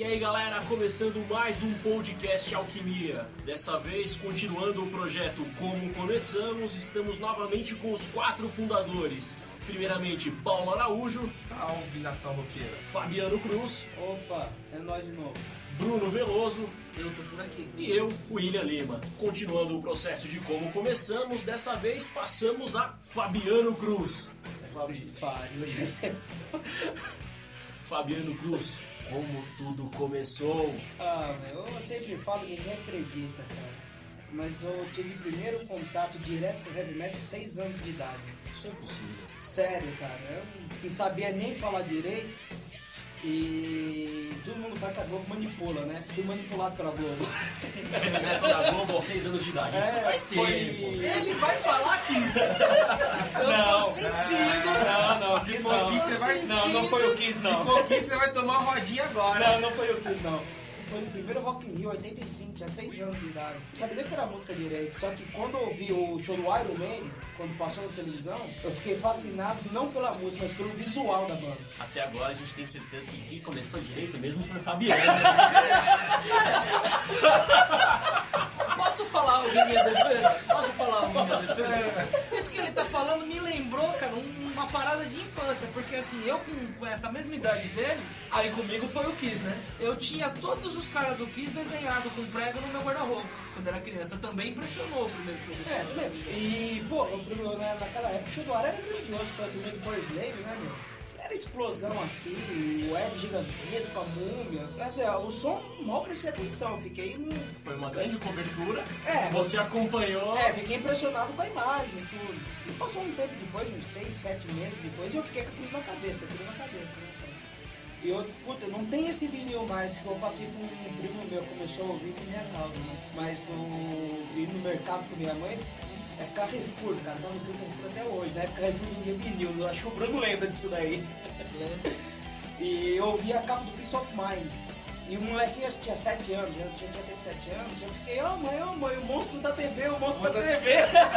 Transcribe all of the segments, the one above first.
E aí galera, começando mais um podcast Alquimia. Dessa vez, continuando o projeto Como Começamos, estamos novamente com os 4 fundadores. Primeiramente, Paulo Araújo. Salve, nação roqueira. Fabiano Cruz. Opa, é nóis de novo. Bruno Veloso. Eu tô por aqui. E eu, William Lima. Continuando o processo de Como Começamos, dessa vez passamos a Fabiano Cruz. Fabiano Cruz, como tudo começou? Eu sempre falo, ninguém acredita, cara. Mas eu tive primeiro contato direto com heavy metal 6 anos de idade. Isso é impossível. Sério, cara. Eu não sabia nem falar direito. E todo mundo vai que a Globo manipula, né? Fui manipulado pela Globo. Heavy metal da Globo aos 6 anos de idade. Isso faz tempo. Ele vai falar que isso. Eu tô sentindo. Não, se for aqui, você vai. Não foi o Kiss, não. Se for aqui, você vai tomar uma rodinha agora. Não foi o Kiss, não. Foi no primeiro Rock in Rio, 85, tinha 6 anos de idade. Não sabia nem que era música direito. Só que quando eu vi o show do Iron Maiden, quando passou na televisão, eu fiquei fascinado não pela música, mas pelo visual da banda. Até agora a gente tem certeza que quem começou direito mesmo foi o Fabiano. Posso falar o minha defesa? Isso que ele tá falando me lembrou, cara, uma parada de infância. Porque assim, eu com essa mesma idade dele, aí comigo foi o Kiss, né? Eu tinha todos os caras do Kiss desenhados com prego no meu guarda-roupa. Quando era criança, também impressionou o primeiro show do Kiss. Mesmo. E, pô, naquela época o show do ar era grandioso. Foi do meio do Boris Slave, né, meu? Era explosão aqui, o web gigantesco, a múmia. Quer dizer, o som mal prestei atenção, fiquei no... Foi uma grande cobertura. É, você acompanhou. Fiquei impressionado com a imagem e tudo. E passou um tempo depois, uns 6, 7 meses depois, e eu fiquei com aquilo na cabeça, né, cara? E eu, não tem esse vinil mais, que eu passei por um primo meu, começou a ouvir por minha causa, né? Mas ir no mercado com minha mãe... É Carrefour, cara, tá no seu Carrefour até hoje, né? Carrefour vendia vinil, eu acho que o Bruno lembra disso daí. E eu ouvi a capa do Peace of Mind. E o molequinho acho que tinha 7 anos, já tinha feito 7 anos, eu fiquei, mãe, o monstro da TV, o monstro da TV.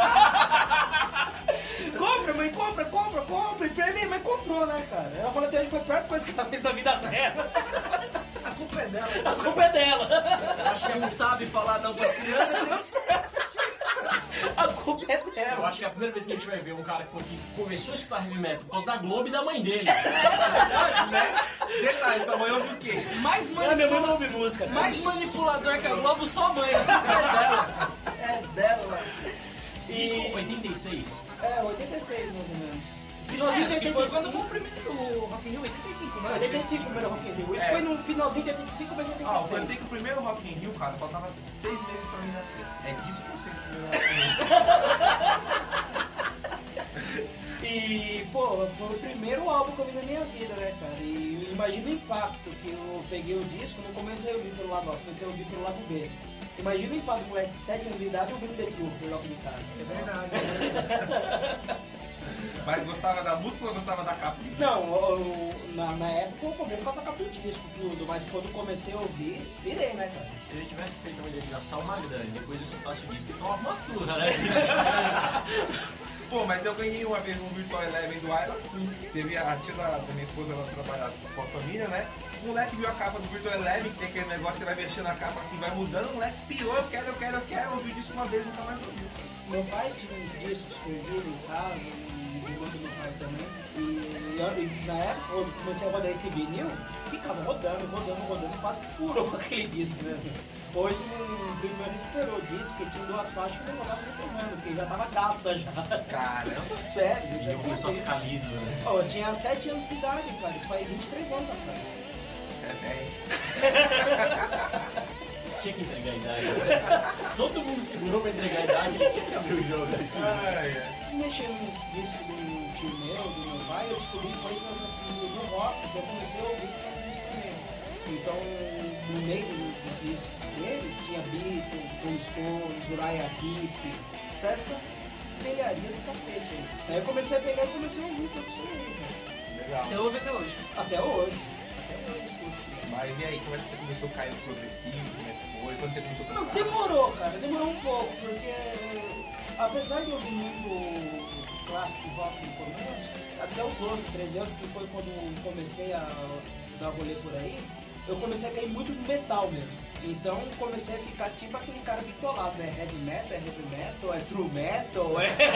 Compra, mãe, compra. E pra mim, mãe comprou, né, cara? Ela falou até hoje que foi a pior coisa que ela fez na vida dela. A culpa é dela. A culpa é dela. Eu acho que ela não sabe falar não pras crianças. A culpa é dela. Eu acho que é a primeira vez que a gente vai ver um cara que começou a escutar heavy metal por causa da Globo e da mãe dele. Né? Detalhe, sua mãe ouve o quê? Minha mãe não ouve música, cara. Mais manipulador que a Globo, só a mãe. É dela. Isso, 86. 86 mais ou menos. Finalzinho de 85. Quando foi o primeiro Rock in Rio? 85, né? 85 o primeiro Rock in Rio. Isso foi no finalzinho de 85, mas 86. Eu sei que o primeiro Rock in Rio, cara, faltava 6 meses pra mim nascer. É disso que eu sei que o primeiro Rock in Rio. E, pô, foi o primeiro álbum que eu vi na minha vida, né, cara? E imagina o impacto que eu peguei o disco, não comecei a ouvir pelo lado A, comecei a ouvir pelo lado B. Imagina o impacto do moleque de 7 anos de idade ouvindo The Trooper logo de cara. É verdade. Mas gostava da música ou gostava da capa? Não, na época eu comprei por causa da capa do disco, tudo, mas quando comecei a ouvir, virei, né, cara? Se ele tivesse feito uma ideia de gastar uma grana e depois escutasse o disco, ele tomava uma surra, né? Pô, mas eu ganhei uma vez um Virtual Eleven do Iron, sim. Teve a tia da minha esposa, ela trabalhava com a família, né? O moleque viu a capa do Virtual Eleven, que tem aquele negócio, você vai mexendo a capa assim, vai mudando, o moleque pirou, eu quero, ouvi disso uma vez, nunca mais ouviu. Meu pai tinha uns discos perdidos em casa, um irmão do meu pai também. E na época, quando eu comecei a fazer esse vinil, ficava rodando, quase que furou aquele disco, né? Hoje um primo meu recuperou o disco, que tinha 2 faixas que eu tava reformando, porque já tava gasta já. Caramba! Sério? E eu começou a ficar liso, né? Eu tinha 7 anos de idade, cara, isso faz 23 anos atrás. É velho. Tinha que entregar a idade. Né? Todo mundo segurou pra entregar a idade, ele tinha que abrir o jogo assim. Mexendo nos discos do tio meu, do meu pai, eu descobri coisas assim no rock, que eu comecei a ouvir por causa disso também. Então, no meio dos discos deles, tinha Beatles, Rolling Stones, Uriah Heep, só essas velharias do cacete aí. Aí eu comecei a pegar e comecei a ouvir tudo isso aí, cara. Legal. Você ouve até hoje? Até hoje eu escuto. Mas e aí, como é que você começou a cair no progressivo? Como é que foi? Quando você começou a tocar? Não, demorou, cara, demorou um pouco, porque apesar de eu ouvir muito clássico rock no começo, até os 12, 13 anos, que foi quando comecei a dar rolê por aí, eu comecei a cair muito no metal mesmo. Então comecei a ficar tipo aquele cara bitolado, né? Heavy metal, é true metal,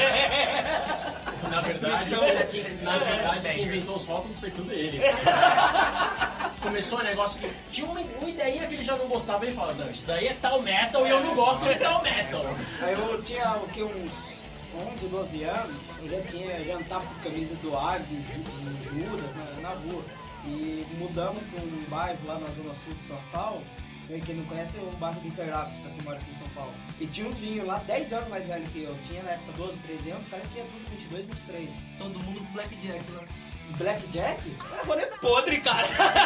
Na verdade, quem inventou os rótulos foi tudo ele. Começou um negócio que tinha uma ideinha que ele já não gostava e falava, não, isso daí é tal metal e eu não gosto de tal metal. Aí eu tinha o que, uns 11, 12 anos, eu já andava com camisa do Águia, do Judas, na rua. E mudamos para um bairro lá na zona sul de São Paulo. Quem não conhece é o bairro de Interlagos, pra quem mora aqui em São Paulo. E tinha uns vinhos lá, 10 anos mais velho que eu. Tinha na época 12, 13 anos, os caras tinham tudo 22, 23. Todo mundo com Blackjack lá. Blackjack? É rolê podre, cara.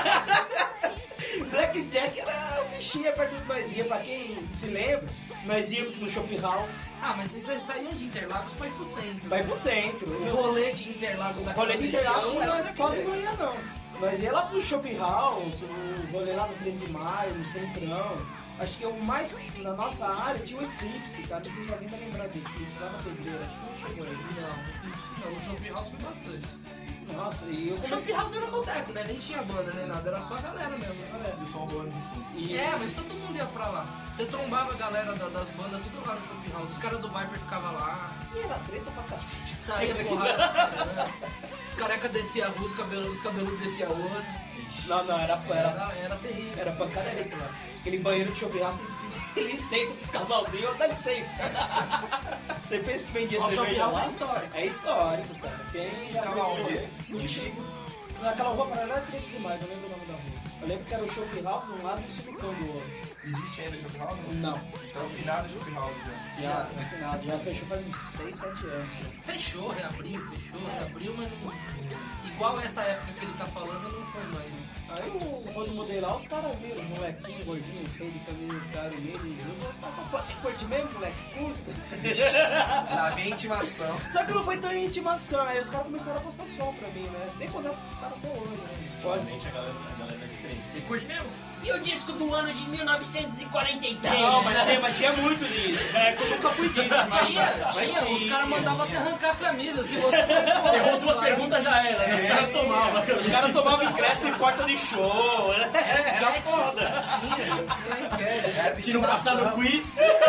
Blackjack era fichinha perto de nós ia. Pra quem se lembra, nós íamos no Shopping House. Ah, mas vocês saíam de Interlagos pra ir pro centro. Vai pro centro. O rolê de Interlagos daquela Rolê de Interlagos região era nós quase Blackjack. não ia, não. Nós ia lá pro Shopping House, o rolê lá no 3 de maio, no Centrão. Acho que o mais, na nossa área, tinha o Eclipse, cara. Não sei se alguém vai lembrar do Eclipse, lá na Pedreira. Acho que não chegou aí. Não, no Shopping House foi bastante. Nossa, e eu O Shopping House era um boteco, né? Nem tinha banda, nem nada. Era só a galera mesmo. E o som rolando de fundo. E Mas todo mundo ia pra lá. Você trombava a galera das bandas tudo lá no Shopping House. Os caras do Viper ficavam lá. E era treta pra cacete. Saía porrada pra caramba. Os carecas desciam a rua, os cabeludos desciam a outra. Não, Era terrível. era pancadaria lá. Aquele banheiro de Shopping House, licença pros casalzinhos, dá licença. Você pensa que vendia O Shopping cerveja House lá? é histórico. É histórico, cara. Quem já Ficava foi onde? no Chico. Naquela rua paralela era 13 de maio, não lembro o nome da rua. Eu lembro que era o Shopping House de um lado e o Sinucão do outro. Existe ainda o Shopping House? Não. Então o finado Shopping House, né? Já fechou faz uns 6, 7 anos. Já. Fechou, reabriu, mas não... Igual essa época que ele tá falando, não foi mais. Aí quando eu mudei lá, os caras viram, molequinho, gordinho, feio de camisa de cara vermelho e junto. Os caras falaram, pô, você curte mesmo, moleque? Curto. Na minha intimação. Só que não foi tão em intimação, aí os caras começaram a passar som pra mim, né? Tem contato com esses caras até hoje, né? Pode. Realmente a galera é diferente. Você curte mesmo? E o disco do ano de 1943? Não, mas tinha muito disso. É, eu nunca fui disso. Tinha. Os caras mandavam você arrancar a camisa. Se você só respondesse Errou duas lá. perguntas já era, né? Os caras tomavam. Os caras tomavam ingresso em porta de show. Era foda. Tinha enquete. Se não passar no quiz,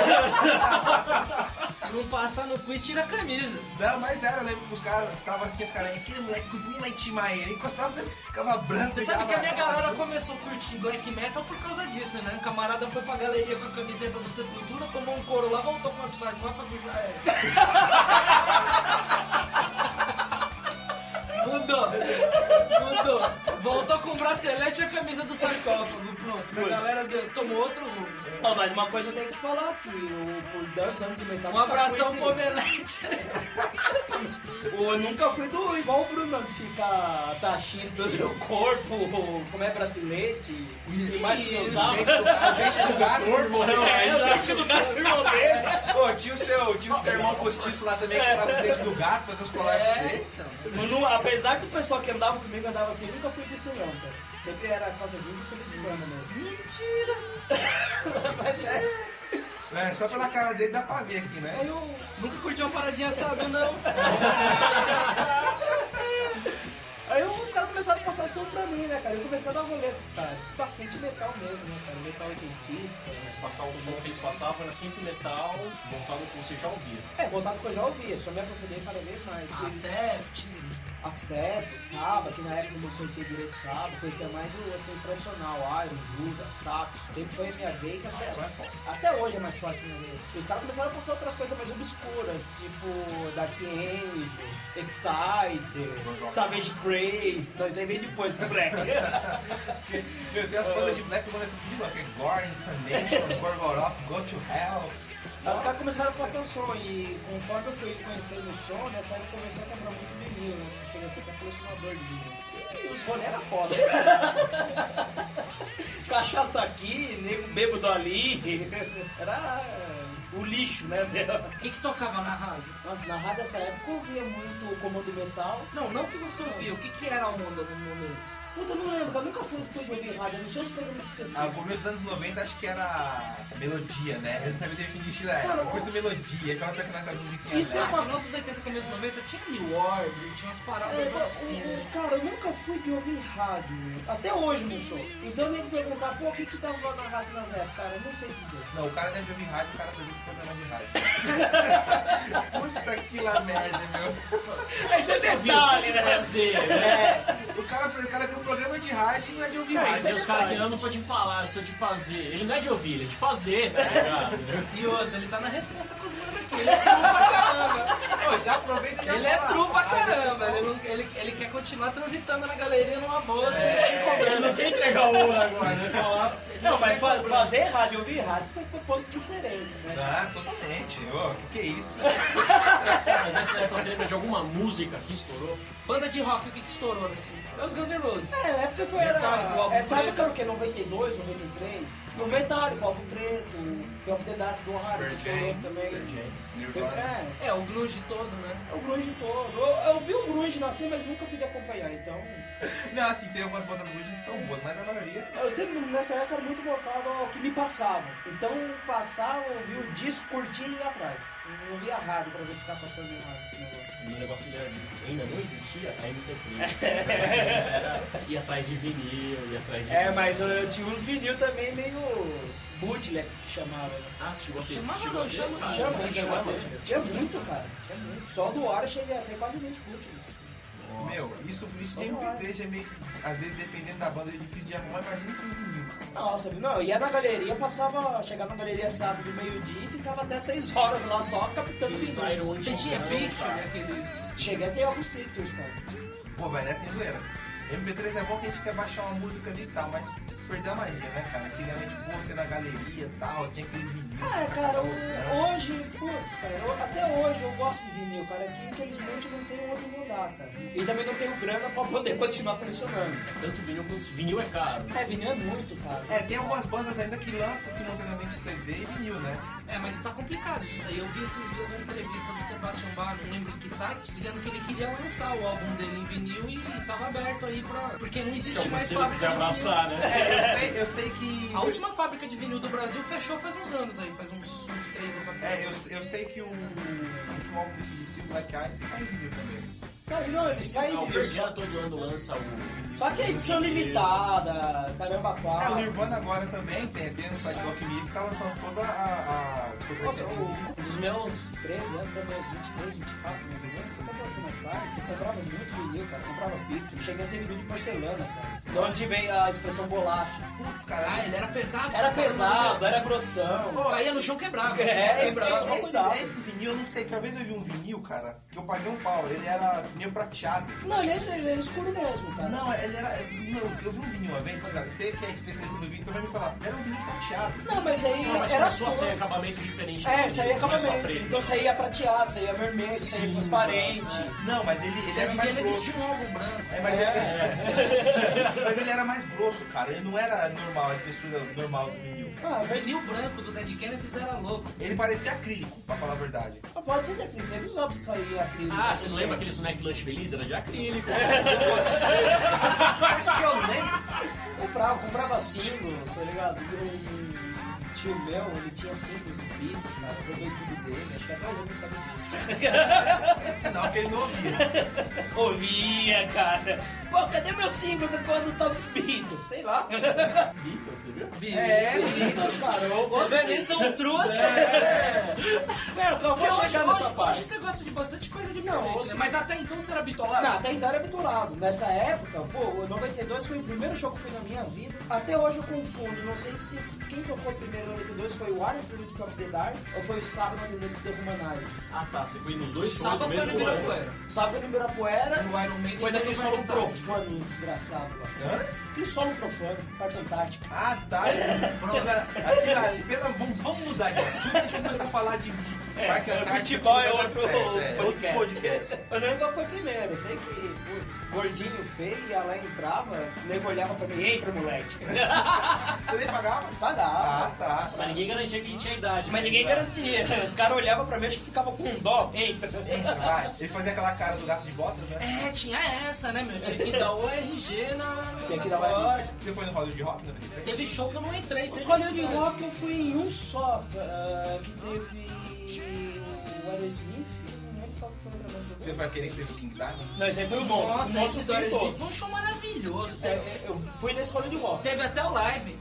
Se não passar no quiz, tira a camisa. Não, mas era, eu lembro que os caras estavam assim, os caras, aquele moleque, vamos lá intimar ele. Encostava, ficava branco. Você sabe que a minha galera começou a curtir black metal por causa disso, né? O camarada foi pra galeria com a camiseta do Sepultura, tomou um couro lá, voltou com o sarcófago e já era. Mudou. Voltou com o bracelete e a camisa do sarcófago. Pronto, a galera tomou outro rumo. Não, mas uma coisa eu tenho que falar aqui, por tantos anos de metal. Um abração pro Omelete. Eu nunca fui igual o Bruno, de ficar taxinho do meu corpo, como é bracelete, e mais que você usava. O gente do gato. O dente do gato do irmão dele. Pô, tinha o seu irmão postiço lá também, que usava o dente do gato, fazia os colares pra você. Então. Apesar do pessoal que andava comigo andava assim, nunca fui disso não, cara. Sempre era calça jeans e camisa mesmo. Mentira! Mas É, só pela cara dele dá pra ver aqui, né? aí eu... Nunca curti uma paradinha assada, não. Aí os caras começaram a passar som pra mim, né, cara? Eu comecei a dar rolê com os caras. Bastante metal mesmo, né, cara? Metal oitentista. mas passar o som que eles passavam era sempre metal, voltado com você já ouvia. É, voltado que eu já ouvia, só me aprofundei cada vez mais. Acept. Accept, Saba, que na época eu não conhecia direito Saba, conhecia mais os tradicional, Iron, Judas, Saxo. Sempre foi a minha vez, até hoje é mais forte a minha vez. E os caras começaram a passar outras coisas mais obscuras, tipo Dark Angel, Exciter, Savage Grace, nós aí vem depois dos black. Meu, tem as bandas de black, banda de black, Gore, Insanation, Gorgoroth, Go to Hell. Os caras começaram a passar som e conforme eu fui conhecendo o som, nessa época eu comecei a comprar muito vinil, né? Eu cheguei a ser até colecionador de vinil. E os rolê era foda. Cachaça aqui, nego bêbado ali. Era o lixo, né, meu? O que tocava na rádio? Nossa, na rádio dessa época eu ouvia muito o Comando Metal. Não que você ouvia, o que era a onda no momento? Puta, eu não lembro, eu nunca fui de ouvir rádio, eu não sei os programas específicos. Ah, o começo dos anos 90 acho que era melodia, né? Eu não sabia definir estilo, eu curto melodia, ficava tocando aquelas musiquinhas. Isso né? é uma- Final dos 80, começo dos 90 tinha New Order, tinha umas paradas assim, né? Cara, eu nunca fui de ouvir rádio, meu. Até hoje não sou. Então eu ia me perguntar, pô, o que tava na rádio nessa época, cara? Eu não sei dizer. Não, o cara não é de ouvir rádio, o cara apresenta programa de rádio. Puta que lá merda, meu. Esse é Detalhe, né? Fazer, né? O cara tem um programa de rádio e não é de ouvir É, rádio. isso é E os caras querendo não só de falar, só de fazer. Ele não é de ouvir, ele é de fazer, tá ligado? E outra, ele tá na responsa com os manos aqui, ele é true pra caramba. Ô, já aproveita e já Ele é fala. true pra Ah, caramba, ele quer continuar transitando na galeria numa boa, sem cobrança. Ele não quer entregar o ouro agora, né? Não, mas fazer rádio e ouvir rádio são pontos diferentes, né? Ah, totalmente. Ô, que é isso? Mas nessa época você lembra de alguma música que estourou? Banda de rock, o que éstourou nesse? É os Guns N' Roses. É, na época foi Metallica, o álbum essa preto. época era o quê? 92, 93? No Metallica, o álbum preto, o Fear of the Dark do Iron, Pearl que Jam, também. Nirvana. É, É, o grunge todo, né? o grunge todo. Eu vi o grunge nascer, mas nunca fui de acompanhar, então... Não, assim, tem algumas bandas grunge que são boas, mas a maioria... Eu sempre, nessa época, era muito voltado ao que me passava. Então, passava, eu ouvia o disco, curtia e ia atrás. Eu não ouvia a rádio pra ver o que tá passando em rádio, esse negócio. O negócio era disco. Ainda não existia a MP3. Era ir atrás de vinil, ir atrás de É, vinil. mas eu tinha uns vinil também meio bootlegs que chamava, né? Ah, chegou a ter. Chamava chegou não, a ter, chama- cara. Chama, Chama. Tinha muito, cara. Tinha muito. Só do ar eu cheguei a ter quase 20 bootlegs. Nossa. Meu, isso de MP3 é meio... Às vezes, dependendo da banda, é difícil de arrumar. Imagina isso em vinil. Nossa, não, ia na galeria, chegava na galeria sábado, meio-dia e ficava até 6 horas lá só captando Aqueles vinil. Iron Você tinha Maiden, picture, cara. aqueles... Cheguei a ter alguns pictures, cara. Pô, velho, é sem zoeira. MP3 é bom que a gente quer baixar uma música ali e tal, mas perdeu a magia, né, cara? Antigamente, pô, você na galeria e tal, tinha aqueles vídeos. Cara, hoje, putz, cara, até hoje eu gosto de vinil, cara, que infelizmente não tem onde mudar, cara. E também não tenho grana pra poder continuar colecionando. Tanto vinil quanto vinil é caro. É, vinil é muito caro. É, tem algumas bandas ainda que lançam simultaneamente CD e vinil, né? É, mas tá complicado isso daí. Eu vi esses dias uma entrevista do Sebastian Bach, não lembro em que site, dizendo que ele queria lançar o álbum dele em vinil e tava aberto aí pra... Porque não existe Se mais você não fábrica quiser de vinil. abraçar, né? É, eu sei que... A última fábrica de vinil do Brasil fechou faz uns anos aí, faz uns 3 ou 4 anos. É, eu sei que o último álbum desse DC, o Black Ice, sai em vinil também. Sabe, não, ele sai em Ah, o vinil. Pearl Jam todo ano lança o vinil. Só que é edição limitada, caramba, É, o 4. Nirvana agora também tem no site do Alchemy que tá lançando toda a Nossa, dos meus 13 anos até meus 23, 24, mais ou menos, até um pouco mais tarde, eu comprava muito vinil, cara, comprava picture, cheguei a ter vinil de porcelana, cara. De onde vem a expressão bolacha. Putz, cara. Ah, ele era pesado. Era pesado, era grossão. Caía no chão, quebrava. É, quebrava. Esse vinil, eu não sei, que uma vez eu vi um vinil, cara, que eu paguei um pau, ele era meio prateado. Não, ele é escuro mesmo, cara. Não, ele era. Eu vi um vinil uma vez, cara, você que é especialista no vinil, então vai me falar, era um vinil prateado. Não, mas aí Não, mas era começou a sair cores. acabamento diferente. É, do saía vinil, não é só acabamento. preto. Então saía prateado, saía vermelho, saía transparente. Não, mas ele era Dead mais Kennedy grosso. tinha um álbum branco. É, mas ele era mais grosso, cara. Ele não era normal, a espessura normal do vinil. Ah, O mas vinil branco do Dead Kennedys era louco. Ele parecia acrílico, pra falar a verdade. pode ser de acrílico. Teve os álbuns que saía acrílico. Ah, você não lembra aqueles do McLunch Feliz? Era de acrílico. Acho que eu lembro. Comprava singles, tá ligado? Um tio meu, ele tinha singles dos Beatles, cara. Eu roubei tudo dele, acho que até hoje eu não sabia disso. Senão que ele não ouvia. Ouvia, cara. Pô, cadê meu single de quando tá dos Beatles? Sei lá. Beatles, você viu? Beatles, cara. Eu gosto Você vê tão trouxe. Não, eu vou chegar nessa parte. Hoje você gosta de bastante coisa diferente, Não, né? Mas até então você era bitolado. Não, até então era bitolado. Nessa época, pô, o 92 foi o primeiro show que eu fui na minha vida. Até hoje eu confundo. Não sei se quem tocou primeiro em 92 foi o Iron Tributo of the Dark ou foi o Sábado no Tributo do Humanize. Ah, tá. Você foi nos dois shows Sábado do foi mesmo no ano. Ibirapuera. Sábado foi no Ibirapuera. No Iron Maiden Foi naquele no solo Parque Antártico. profano desgraçado lá. Aquele solo profano, Parque Antártico. Ah, tá. Vamos mudar de assunto, a gente vai começar a falar de Parque Antártico. Futebol é vai dar outro certo, podcast. outro podcast. Eu lembro qual foi primeiro. Eu sei que, putz, gordinho feio, ia lá e entrava, nego olhava pra mim, entra, moleque. Você nem pagava? Pagava. Ah, tá. Mas Mas ninguém garantia que ele tinha idade. Mas ninguém garantia. Os caras olhavam pra mim, acho que ficavam com dó. Eita. Vai. Ele fazia aquela cara do gato de botas, né? É, tinha essa, né, meu? Tinha que dar o RG na... Tinha que dar o RG. Você foi no Hollywood Rock, né? Teve show que eu não entrei. Os Hollywood Rock eu fui em um só, que teve o Aerosmith, não lembro qual que foi o trabalho. Você foi aquele que fez o King Diamond? Não, esse aí foi o Monstro. Nossa, o Monstro esse do foi Aerosmith todos. foi um show maravilhoso. Eu fui nesse Hollywood Rock. Teve até o live.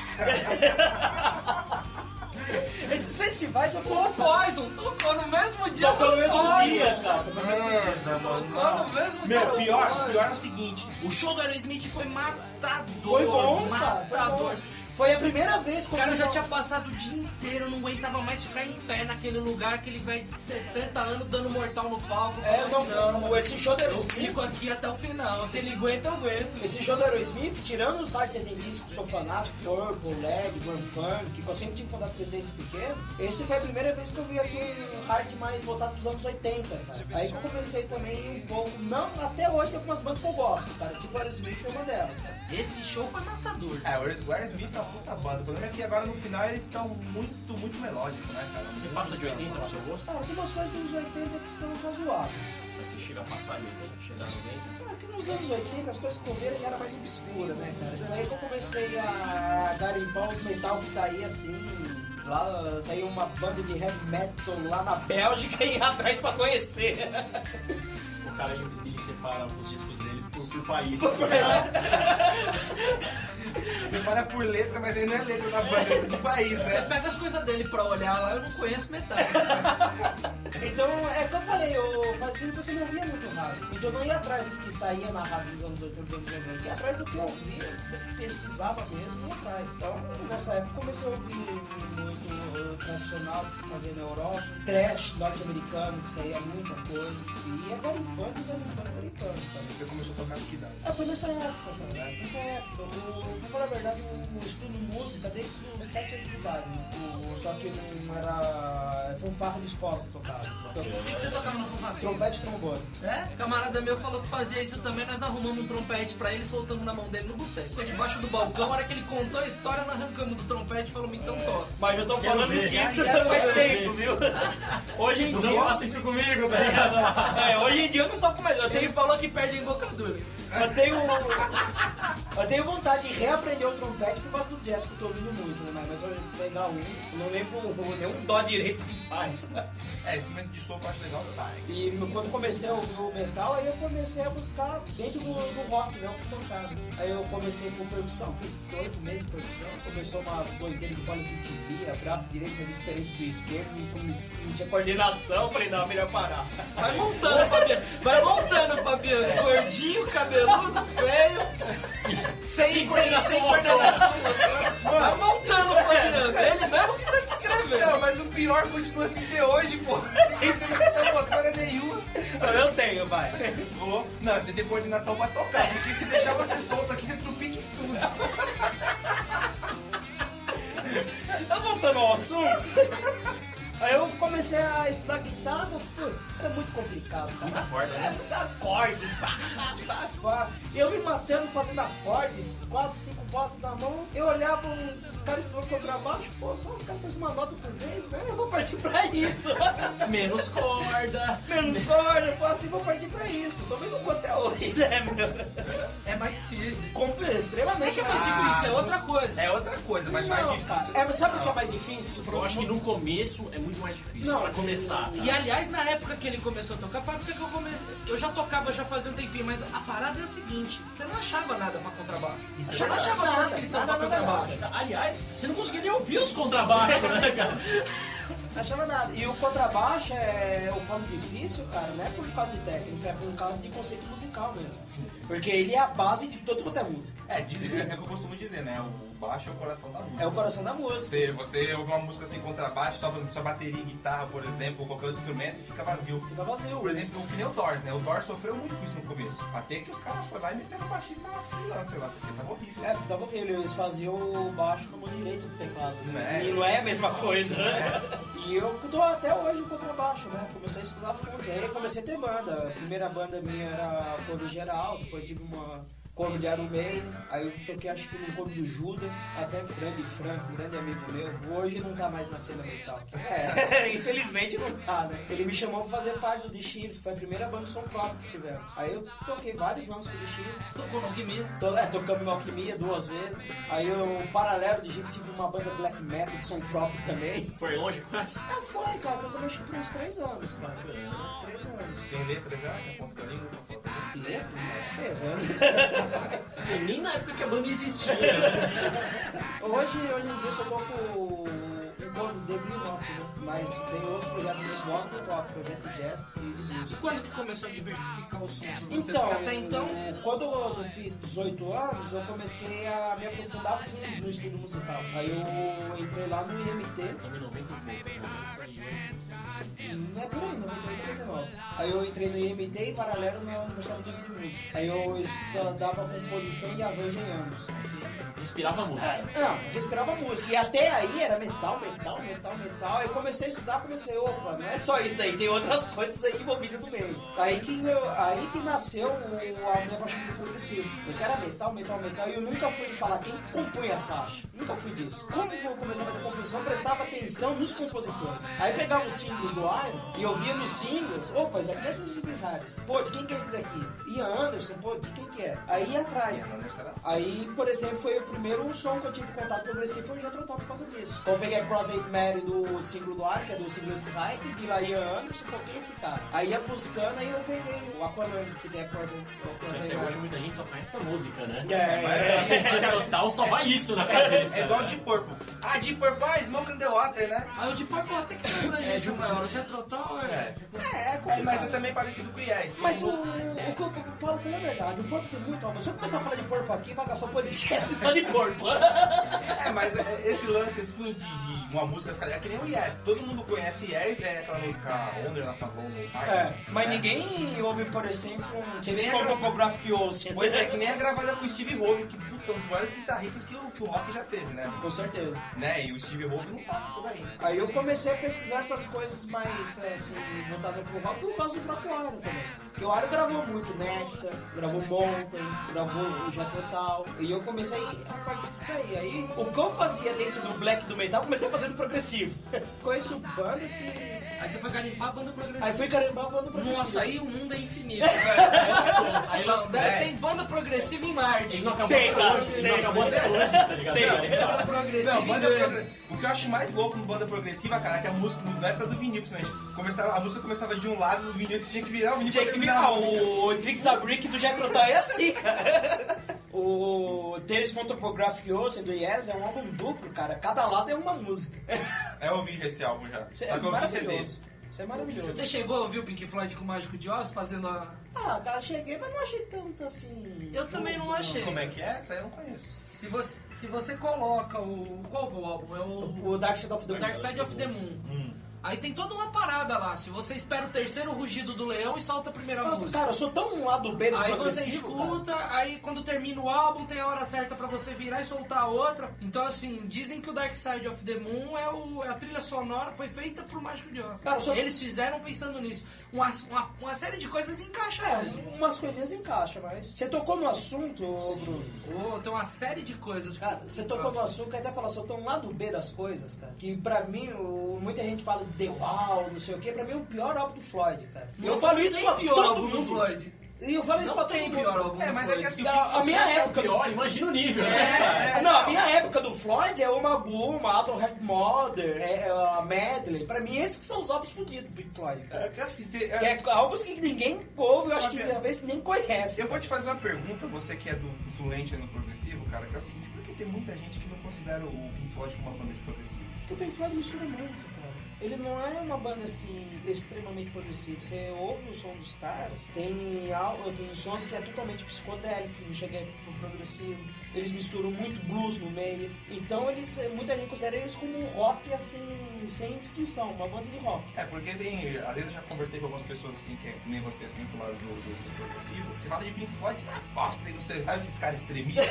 Esses festivais eu fui... O Poison tocou no mesmo dia. Tocou no mesmo Poison. dia, cara. Tocou no mesmo dia. Tocou no mesmo dia. Meu, o pior Poison. é o seguinte. O show do Aerosmith foi matador. Foi bom, cara. matador. Foi a primeira vez que O cara já tinha passado o dia inteiro, não aguentava mais ficar em pé naquele lugar, aquele velho de 60 anos dando mortal no palco. É, Falava não, esse show do eu Aerosmith... fico aqui até o final. Se ele aguenta, eu aguento. Esse show do Aerosmith, tirando os hard setentistas que eu sou fanático, Purple, Led, Grand Funk, que eu sempre tive contato com eles desde pequeno, esse foi a primeira vez que eu vi assim, um hard mais voltado pros anos 80, cara. Aí que eu comecei também um pouco, não, até hoje tem algumas bandas que eu gosto, cara, tipo Aerosmith foi uma delas, cara. Esse show foi matador. É, o Aerosmith é uma puta banda. O problema é que agora no final eles estão muito melódicos, né, cara? Você passa de 80 no seu gosto? Cara, tem umas coisas dos 80 que são razoáveis. Mas você chega a passar de 80, chegar a 90? É que nos anos 80 as coisas correram já era mais obscura, né, cara? Então aí que eu comecei a garimpar os metal que saía assim. Lá saiu uma banda de heavy metal lá na Bélgica e ia atrás pra conhecer. O cara ele separa os discos deles por país. Você para por letra, mas aí não é letra da banda, é do país, Você né? pega as coisas dele pra olhar lá, eu não conheço metade. Então, é que eu falei, eu fazia porque eu não via muito rádio. Então eu não ia atrás do que saía na rádio dos anos 80, dos anos 90. Eu ia atrás do que eu ouvia, eu pesquisava mesmo e ia atrás. Então, nessa época, eu comecei a ouvir muito tradicional que se fazia na Europa, trash norte-americano, que saía muita coisa. E é garimpando. Cara. Você começou a tocar no que dá. Foi nessa época, cara. Nessa época. Pra falar a verdade, eu estudo música desde os 7 anos de idade. Né? Só que não era fanfarra de escola que eu tocava. O que você tocava no fanfarra? Trompete e trombone. É? Camarada meu falou que fazia isso também, nós arrumamos um trompete pra ele, soltando na mão dele no boteco. Ficou debaixo do balcão, na hora que ele contou a história, nós arrancamos do trompete e falamos, então toca. Mas eu tô falando ver. que isso já faz tempo, viu? Hoje em Não dia... faça isso comigo, tá ligado? Hoje em dia eu não toco mais. Ele falou que perde a embocadura. Eu tenho vontade de reaprender o trompete por causa do jazz que eu tô ouvindo muito, né? Mas eu pegar um, eu não lembro nenhum dó direito como faz. É, instrumento de sopro eu acho legal, sai. E quando comecei a ouvir o metal, aí eu comecei a buscar dentro do rock, né? O que tocava. Aí eu comecei com percussão, fiz 8 meses de percussão. Começou umas pointeiras de bola que tibia, braço direito fazia diferente do esquerdo, não tinha coordenação. Falei, não, melhor parar. Vai montando, Fabiano. Vai montando, Fabiano. Gordinho, cabeludo, feio. Sem coordenação. Vai montando, Fabiano. Ele mesmo que tá descrevendo. Não, mas o pior continua assim até hoje, pô. Sem coordenação motora nenhuma. Eu tenho, vai. Ô, não, você tem coordenação pra tocar, porque se deixar você solto aqui, você trupica em tudo. Então, voltando ao assunto, aí eu comecei a estudar guitarra, putz, era muito complicado, cara. Muita corda, né? É, muita acorde, pá. Eu me matando fazendo acordes, 4, 5 vozes na mão, eu olhava os caras estudando contrabaixo, pô, só os caras fazem uma nota por vez, né? Eu vou partir pra isso. Menos corda. Menos corda, eu falo assim, vou partir pra isso. Tô vendo quanto é hoje, né, meu? É mais difícil. Extremamente. É que é mais difícil, é outra coisa. É outra coisa, mas mais Não, difícil. cara, sabe o que é mais difícil? Eu acho que no começo é muito mais difícil. Não. Pra começar. E aliás, na época que ele começou a tocar, foi a época que eu comecei. Eu já tocava já fazia um tempinho, mas a parada é a seguinte: você não achava nada pra contrabaixo. Isso é Você não achava verdade. transcrição pra Nada. contrabaixo. Aliás, você não conseguia nem ouvir os contrabaixos, né, cara? Não achava nada. E o contrabaixo eu falo difícil, cara, não é por causa de técnica, é por causa de conceito musical mesmo. Porque ele é a base de todo quanto é música. É o que eu costumo dizer, né? O baixo é o coração da música. É o coração da música. Você ouve uma música sem contrabaixo, só bateria, guitarra, por exemplo, ou qualquer outro instrumento e fica vazio. Fica vazio. Por exemplo, que nem o Doors, né? O Doors sofreu muito com isso no começo. Até que os caras foram lá e meteram o baixista freelancer lá, porque tava horrível. É, porque tava horrível. Eles faziam o baixo no mão direito do teclado. Né? E não é a mesma coisa. E eu tô até hoje no contrabaixo, né? Comecei a estudar fundo. Aí comecei a ter banda. A primeira banda minha era Coro Geral, depois tive uma cover de Iron Maiden, aí eu toquei acho que no cover do Judas, até grande Franco, grande amigo meu, hoje não tá mais na cena metal. Infelizmente não tá, né? Ele me chamou pra fazer parte do The Chiefs, que foi a primeira banda de som próprio que tivemos. Aí eu toquei vários anos com o The Chiefs. Tocou no Alquimia? Tocamos no Alquimia 2 vezes. Aí eu, paralelo de Chiefs, tive uma banda black metal de som próprio também. Foi longe com essa? Foi, cara, tocamos acho que por uns 3 anos, cara. 3 anos. Tem letra já? Tem ponto com a língua? Letra? Ferrando. Nem na época que a banda existia. Hoje em dia eu só toco um cover do David Rock, né? Mas tem outros projetos mesmo rock, eu toco projeto de jazz e de blues. E quando que começou a diversificar o som pra você? Então, Porque até então... quando eu fiz 18 anos, eu comecei a me aprofundar fundo no estudo musical. Aí eu entrei lá no IMT. Também 90 e pouco. Não é por aí, 98, 99. Aí eu entrei no IMT e paralelo na Universidade de Música. Aí eu estudava composição e arranjo em anos. Assim, inspirava a música. Não, eu respirava música. E até aí era metal. Aí eu comecei a estudar, opa, não é só isso daí, tem outras coisas aí envolvidas no meio. Aí que nasceu a minha paixão por progressivo. Porque era metal, e eu nunca fui falar quem compunha as faixas. Nunca fui disso. Como eu comecei a fazer composição, eu prestava atenção nos compositores. Aí pegava os singles do Iron e eu via nos singles, opa, esse aqui é dos Harris. Pô, de quem que é esse daqui? Ian Anderson, pô, de quem que é? Aí ia atrás. Aí, por exemplo, foi o primeiro som que eu tive contato progressivo, foi o Jethro Tull por causa disso. Eu peguei a Cross 8 Mary do single do Iron, que é do single Strike, vi lá Ian Anderson, toquei esse cara. Aí ia buscando, aí eu peguei o Aquaman, que tem a Cross 8 Até hoje muita gente só conhece essa música, né? Mas Esse total só vai isso na cabeça. É igual Deep Purple. Deep Purple, Smoke in the Water, né? Aí o de Purple até que lembra a gente, maior. O Jethro Tull Mas é também parecido com o Yes. Mas o que o Paulo falou é verdade, o Purple tem muito álbum. Se eu começar a falar de Purple aqui, vai gastar um podcast só de Purple. Mas esse lance assim de uma música ficar é que nem o Yes. Todo mundo conhece Yes, é aquela música Wonder na Favon no Parque. Mas ninguém ouve, por exemplo, que nem a Topographic Ocean. Pois é, que nem a gravada com o Steve Howe, que puta, um dos maiores guitarristas que o rock já teve, né? Com certeza. Né? E o Steve Howe não tá nisso daí. Aí eu comecei a pesquisar essas coisas mais, assim, voltadas pro rock por causa do próprio Iron também. Porque o Iron gravou muito Nectar, gravou Mountain, gravou o Jethro Tull. E eu comecei a partir disso daí. Aí o que eu fazia dentro do black do metal, comecei a fazer no progressivo. Conheço bandas que... Aí você foi garimpar a banda progressiva. Aí fui garimpar a banda progressiva. Nossa, aí o mundo é infinito, velho. Aí lascou. Tem banda progressiva em Marte. Não acabou até hoje. Não acabou até hoje, tá ligado? Banda progressiva Não, em banda Marte. progressiva. O que eu acho mais louco no banda progressiva, cara, é que a música, na época do vinil, principalmente, a música começava de um lado do vinil, você tinha que virar o vinil pra terminar a música. O Tricks a Brick do Jethro Tull é assim, cara. O Tales from Topographic Ocean do Yes é um álbum duplo, cara. Cada lado é uma música. Eu ouvi esse álbum já. Isso Só que eu ouvi CD. maravilhoso. Isso é maravilhoso. Você chegou a ouvir o Pink Floyd com o Mágico de Oz fazendo a... Cara, cheguei, mas não achei tanto assim... Eu também não achei. Como é que é? Isso aí eu não conheço. Se você coloca o... Qual que é o álbum? É O Dark Side of the Moon. Dark Side of the Moon. Aí tem toda uma parada lá. Se você espera o terceiro rugido do leão e solta a primeira Nossa, música. cara, eu sou tão lado B do Aí você progressivo, escuta, aí quando termina o álbum tem a hora certa pra você virar e soltar a outra. Então assim, dizem que o Dark Side of the Moon é a trilha sonora, foi feita pro Mágico de Oz. Cara, Eles fizeram pensando nisso. Uma série de coisas encaixa mesmo. umas coisinhas encaixam, mas... Você tocou no assunto, Bruno? Tem uma série de coisas. Cara, você tocou no assunto, que até falar, sou tão lado B das coisas, cara. Que pra mim, muita gente fala de The Wall, não sei o que, pra mim é o pior álbum do Floyd, cara. Eu falo isso pra todo mundo. Floyd. E eu falo isso pra todo mundo. Pior álbum Mas é que assim, a minha época... Pior, imagina o nível, né? Não, a minha época do Floyd é o Maguma, Atom Heart Mother, a Medley. Pra mim, esses que são os álbuns fodidos do Pink Floyd, cara. É que assim, Álbuns que ninguém ouve, eu acho que talvez nem conhece. eu vou te fazer uma pergunta, você que é do fluente no progressivo, cara, que é o seguinte, por que tem muita gente que não considera o Pink Floyd como uma banda de progressivo? Porque o Pink Floyd mistura muito, cara. Ele não é uma banda assim extremamente progressiva. Você ouve o som dos caras, tem sons que é totalmente psicodélico, que não chega pro progressivo. Eles misturam muito blues no meio. Então muita gente considera eles como um rock assim, sem distinção, uma banda de rock. Porque às vezes eu já conversei com algumas pessoas assim, que nem você, assim, do lado do progressivo. Você fala de Pink Floyd, você aposta e não sei, sabe esses caras extremistas?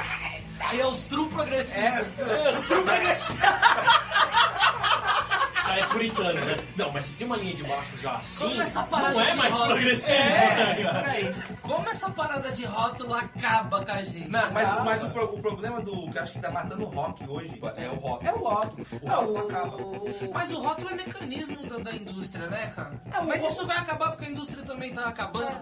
Aí é os true progressistas. Os true progressistas. cara é puritano, né? Não, mas se tem uma linha de baixo já assim, Como essa parada não é de mais rótulo? progressivo, né, cara? Peraí. Como essa parada de rótulo acaba com a gente? Não, mas o problema do que eu acho que tá matando o rock hoje é o rótulo. É o rótulo. O rótulo acaba. Mas o rótulo é mecanismo da indústria, né, cara? É, Mas isso vai acabar porque a indústria também tá acabando.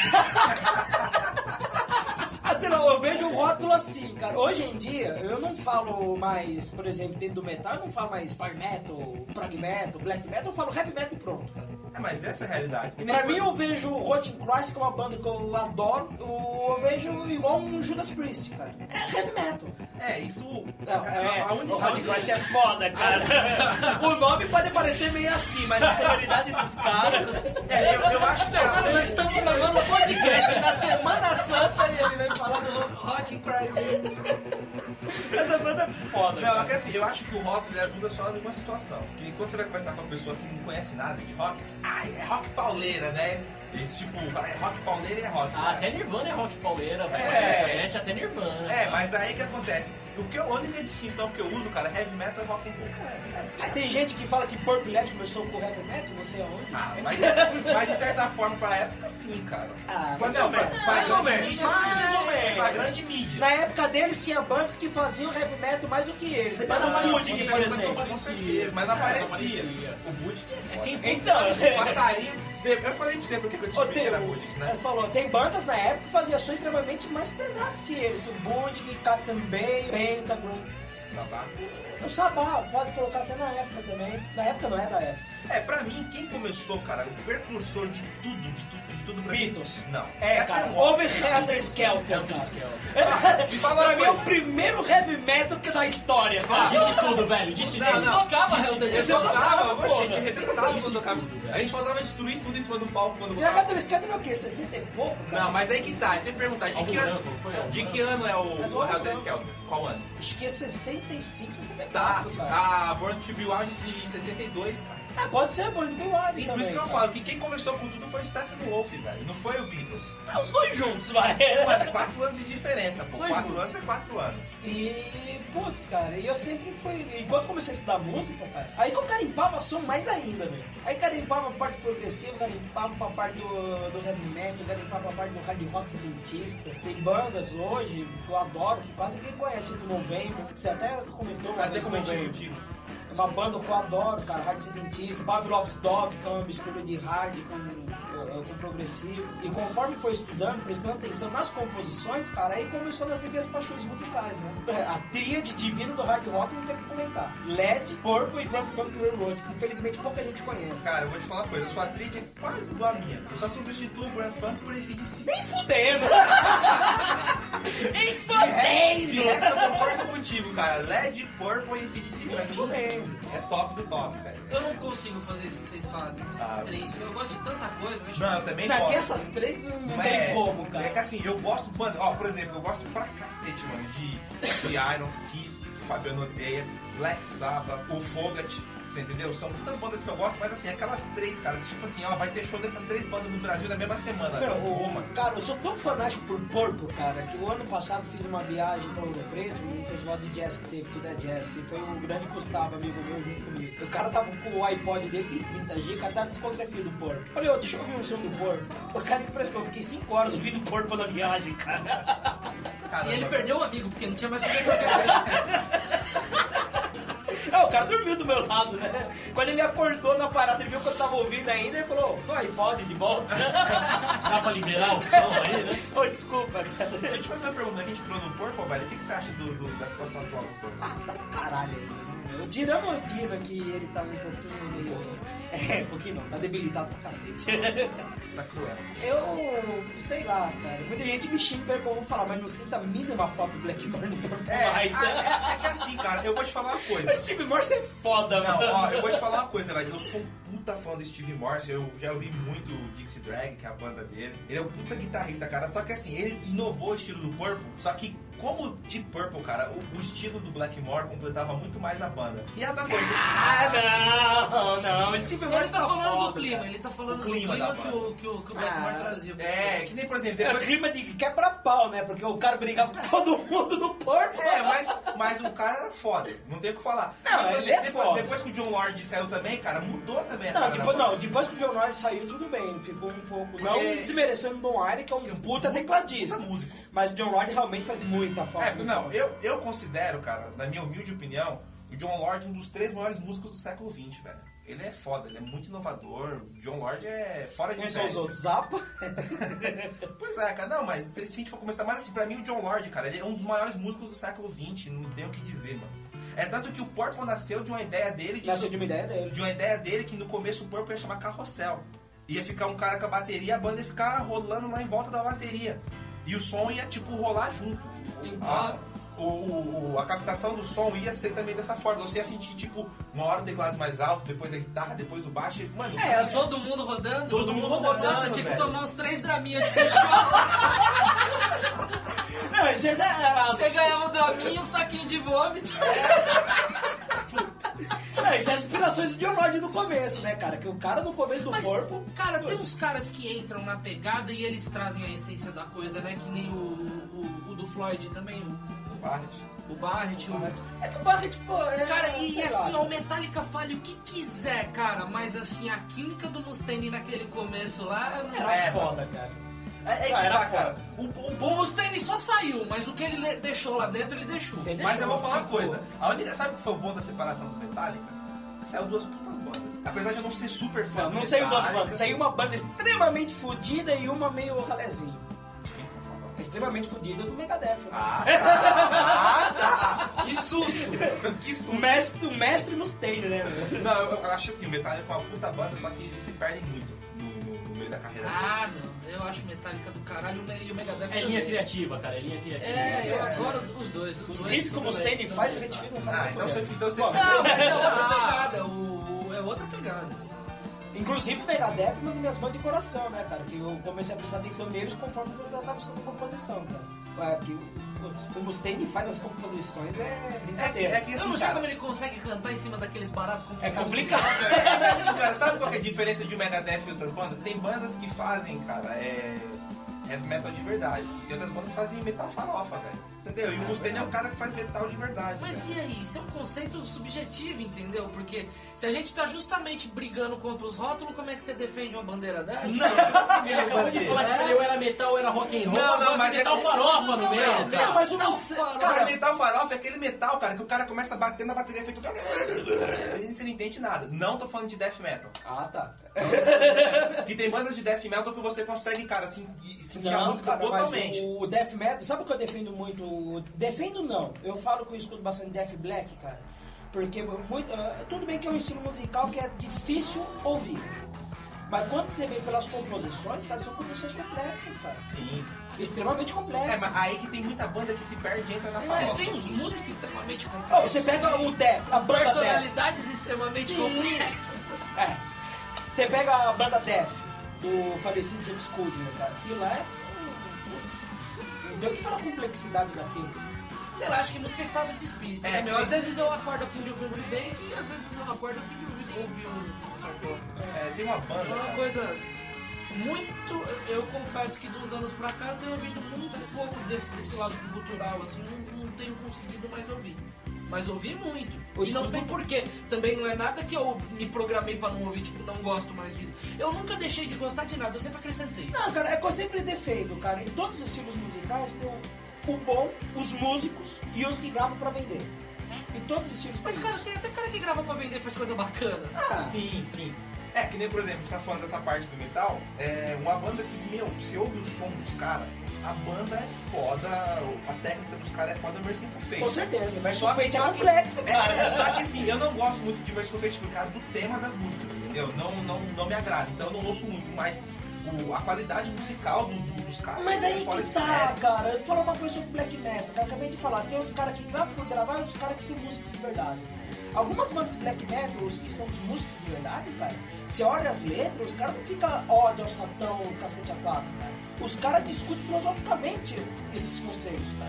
Assim, não, eu vejo o rótulo assim, cara. Hoje em dia, eu não falo mais, por exemplo, dentro do metal, eu não falo mais power metal, prog metal, black metal, eu falo heavy metal e pronto, cara. Mas essa é a realidade. Pra mim, eu vejo o Rotting Christ, que é uma banda que eu adoro, eu vejo igual um Judas Priest, cara. É heavy metal. Isso... O Rotting Christ é foda, cara. O nome pode parecer meio assim, mas a sonoridade dos caras... eu acho que... Cara, nós estamos gravando um podcast na Semana Santa e ele vai falar do Hot Crazy. Essa banda é foda, Não, cara. é que assim, eu acho que o rock ele ajuda só numa situação. Que quando você vai conversar com uma pessoa que não conhece nada de rock, é rock pauleira, né? Esse tipo, é rock pauleira e é rock. Ah, até Nirvana é rock pauleira, conhece até Nirvana. Mas aí que acontece? A única distinção que eu uso, cara, é heavy metal e rock and roll. Tem gente que fala que Purple Leg começou com heavy metal, não sei aonde. Mas de certa forma, pra época, sim, cara. Mais ou menos. Mais ou menos. Pra grande mídia. Na época deles tinha bandas que faziam heavy metal mais do que eles. Você pega o Budig, por exemplo. Mas não aparecia. O Budig é foda. Então, Passarinho. Eu falei pra você porque eu te expliquei que era Budig, né? Você falou, tem bandas na época que faziam sons extremamente mais pesadas que eles. O Budig, Captain Bale, Pentagram. Sabá. O Sabá, pode colocar até na época também. Na época não é da época. Pra mim, quem começou, cara, o precursor de tudo pra Beatles. mim... Não. Cara, houve Helter Skelter. Pra mim é o primeiro heavy metal que da história, cara. Disse tudo, velho, disse tudo. Não. Tocava Eu Helter tocava, porra. a gente arrebentava quando tocava. A gente faltava destruir tudo em cima do palco quando E a Helter Skelter é o quê? 60 e pouco, cara? Não, mas aí que tá, a gente tem que perguntar, de que ano é o Helter Skelter? Qual ano? Acho que é 65, 64, cara. A Born to Be Wild de 62, cara. Pode ser, Born to Be Wild E também, por isso que eu cara. falo que quem começou com tudo foi o Steppenwolf, velho. Não foi o Beatles. Os dois juntos, vai. Mano, 4 anos de diferença, pô. Dois 4 juntos. anos é 4 anos. E, putz, cara, e eu sempre fui... Enquanto comecei a estudar música, cara, aí que eu carimpava som mais ainda, velho. Aí carimpava a parte progressiva, carimpava pra parte do heavy metal, carimpava pra parte do hard rock setentista. Tem bandas hoje que eu adoro, que quase ninguém conhece, tipo November. Você até comentou uma Até vez comentei November. contigo. É uma banda que eu adoro, cara, hard setentista, Pavlov's Dog, que é uma mistura de hard com progressivo. E conforme foi estudando, prestando atenção nas composições, cara, aí começou a nascer as paixões musicais, né? A tríade divina do hard rock não tem o que comentar. Led, Purple e Grand Funk Railroad, que infelizmente pouca gente conhece. Cara, eu vou te falar uma coisa, a sua trilha é quase igual a minha. Eu só substituo o Grand Funk por esse de si. Nem fudendo! Nem De fudendo! resto, eu concordo contigo, cara. LED, Purple e CDC pra Nem mim fudendo! é top do top, velho. Eu não consigo fazer isso que vocês fazem. Três. Eu gosto de tanta coisa. Eu acho- Não, eu também Daqui gosto. essas três não Mas tem como, cara. É que assim, eu gosto, mano, ó, por exemplo, eu gosto pra cacete, mano, de Iron, Kiss, que o Fabiano odeia, Black Sabbath, o Fogat, você entendeu? São muitas bandas que eu gosto, mas assim, aquelas três, cara, tipo assim, ó, vai ter show dessas três bandas no Brasil na mesma semana. Meu, eu vou, mano. cara, eu sou tão fanático por Purple, cara, que o ano passado fiz uma viagem para Ouro Preto, num festival de jazz que teve, tudo é jazz, e foi o grande Gustavo, amigo meu, junto comigo. O cara tava com o iPod dele de 30 GB, cada discografia do Purple. Falei, deixa eu ouvir um som do Purple. O cara emprestou, fiquei 5 horas ouvindo Purple na viagem, cara. Caramba. E ele perdeu o amigo, porque não tinha mais o que ver. O cara dormiu do meu lado, né? Quando ele acordou na parada, ele viu que eu tava ouvindo ainda, ele falou, o iPod de volta. Dá pra liberar o som aí, né? Desculpa, cara. Deixa eu te fazer uma pergunta, né, que a gente entrou no Purple, velho, o que você acha da situação atual do Purple? Tá do caralho aí, né? Tirando o Guina, que ele tá um pouquinho meio... um pouquinho não, tá debilitado pra cacete. Tá cruel. Eu, sei lá, cara. Muita gente me xinga como eu vou falar, mas não sinto a mínima foto do Blackmore no Purple mais. É que assim, cara, eu vou te falar uma coisa. Mas Steve Morse é foda, Não, mano. ó, eu vou te falar uma coisa, velho. Eu sou um puta fã do Steve Morse. Eu já ouvi muito o Dixie Drag, que é a banda dele. Ele é um puta guitarrista, cara. Só que assim, ele inovou o estilo do Purple. Só que como Deep Purple, cara, o estilo do Blackmore completava muito mais a banda. E a da banda... Não, Steve Ele Morse tá falando do foda, clima, cara. ele tá falando O do clima clima da que o Blackmore trazia. que nem, por exemplo, É o depois... clima de quebra-pau, né? Porque o cara brigava com todo mundo no porto. Mas o cara era foda, não tem o que falar. Não, ele é foda. Depois que o John Lord saiu também, cara, mudou também a Não, cara tipo, da banda. não, depois que o John Lord saiu, tudo bem, ele ficou um pouco. Não Porque- desmerecendo o Don Irie, que é um puta tecladista. puta músico. Mas o John Lord realmente faz muita falta. Não, eu considero, cara, na minha humilde opinião, o John Lord um dos 3 maiores músicos do século XX, velho. Ele é foda, ele é muito inovador. O John Lord é fora de Quem são série. os outros? Zappa? Pois é, cara, não, mas se a gente for começar, mas assim, pra mim o John Lord, cara, ele é um dos maiores músicos do século XX, não tem o que dizer, mano. É tanto que o Purple nasceu de uma ideia dele, Nasceu de uma ideia dele. de uma ideia dele que no começo o Purple ia chamar Carrossel. Ia ficar um cara com a bateria, a banda ia ficar rolando lá em volta da bateria. E o som ia, tipo, rolar junto. A captação do som ia ser também dessa forma. Você ia sentir, tipo, uma hora o teclado mais alto, depois a guitarra, depois o baixo. Mano, Todo mundo rodando? Todo mundo rodando, Nossa, tinha que velho. tomar uns 3 draminhas antes do show. Não, isso é. Você ganhava um draminha e um saquinho de vômito. Não, isso é aspirações do John Lord no começo, né, cara? Que o cara no começo do Mas, corpo. cara, tem uns caras que entram na pegada e eles trazem a essência da coisa, né? Que nem o do Floyd também, Barrett. o Barrett, É que o Barrett, pô, é. Cara, e sei assim, lá. ó, o Metallica fale o que quiser, cara, mas assim, a química do Mustaine naquele começo lá não Era foda, cara. É que era tá, foda. cara. O Mustaine só saiu, mas o que ele deixou lá dentro, ele deixou. Mas eu vou falar uma coisa. Sabe o que foi o bom da separação do Metallica? Saiu 2 putas bandas. Apesar de eu não ser super fã Não, do não saiu duas Metallica. bandas. Saiu uma banda extremamente fodida e uma meio ralezinho. De quem você tá falando? Extremamente fodida do Megadeth. Que susto! Que susto! O mestre Mustaine, né? Meu? Não, eu acho assim, o Metallica é uma puta banda, só que eles se perdem muito no meio da carreira Ah, não. Eu acho Metallica do caralho e o Megadeth É linha também. criativa, cara, é linha criativa. É, eu adoro os dois. Os riffs que o Mustaine faz, a gente fica não faz. Então você Bom, Não, mas é outra pegada. É outra pegada. Inclusive o Megadeth é uma das minhas bandas de coração, né, cara? Que eu comecei a prestar atenção neles conforme eu tava estudando composição, cara. Que o Mustaine faz as composições é brincadeira. É que Eu assim, não sei cara, como ele consegue cantar em cima daqueles baratos É complicados. complicado. assim, cara, sabe qual que é a diferença de Megadeth e outras bandas? Tem bandas que fazem, cara, heavy metal de verdade. E outras bandas fazem metal farofa, velho. Entendeu? E o Mustaine é um cara que faz metal de verdade. Mas cara. e aí? Isso é um conceito subjetivo, entendeu? Porque se a gente tá justamente brigando contra os rótulos, como é que você defende uma bandeira dessa? Ele acabou de falar que eu era metal, era rock and roll, Não, agora mas tem metal é- farofa no não, meio, não, cara. mas o Não, Mustaine... fala, Cara, Cara, metal farofa é aquele metal, cara, que o cara começa a bater na bateria feito... E você não entende nada. Não tô falando de death metal. Ah, tá. Que tem bandas de death metal que você consegue, cara, assim, sentir a Não, música cara, totalmente. mas o death metal, sabe o que eu defendo muito? Defendo não, eu falo que eu escuto bastante death black, cara. Porque tudo bem que é um estilo musical que é difícil ouvir. Mas quando você vê pelas composições, cara, são composições complexas, cara. Sim. Extremamente complexas. Mas aí que tem muita banda que se perde e entra na Mas farofa. tem uns músicos extremamente Ó, complexos. você pega o death, a banda death. Personalidades extremamente Sim. complexas. É. Você pega a banda Death, do falecido James Coulter, cara. Aquilo lá é... Putz, não deu o que falar a complexidade daquilo. Sei lá, acho que música é estado de espírito. É, né, meu? que- Às vezes eu acordo a fim de ouvir um Green Day e às vezes eu acordo a fim de ouvir um Sarcófago. Tem uma banda, É uma cara. coisa muito... Eu confesso que de uns anos pra cá eu tenho ouvido muito pouco desse lado cultural, assim, não tenho conseguido mais ouvir. Mas ouvi muito. E não sei porquê. Também não é nada que eu me programei pra não ouvir, tipo, não gosto mais disso. Eu nunca deixei de gostar de nada, eu sempre acrescentei. Não, cara, é que eu sempre defendo, cara. Em todos os estilos musicais tem o bom, os músicos e os que gravam pra vender. Em todos os estilos Mas, tem cara, isso. tem até cara que grava pra vender e faz coisa bacana. Ah, Sim, sim. É, que nem, por exemplo, a gente tá falando dessa parte do metal, uma banda que, meu, você ouve o som dos caras, a banda é foda, a técnica dos caras é foda, Merciful Fate. com certeza. Mas Só o feito é que- complexo, cara. Só que assim, eu não gosto muito de Merciful Fate por causa do tema das músicas, entendeu? Não me agrada, então eu não ouço muito, mas a qualidade musical dos caras Mas é aí fora que de tá, série. cara. Eu falo uma coisa sobre black metal, que eu acabei de falar. Tem os caras que gravam por gravar e os caras que são músicos de verdade. Algumas bandas black metal, os que são os músicos de verdade, cara, você olha as letras, os caras não ficam ódio ao satão, cacete a quatro, cara. Os caras discutem filosoficamente esses conceitos, cara.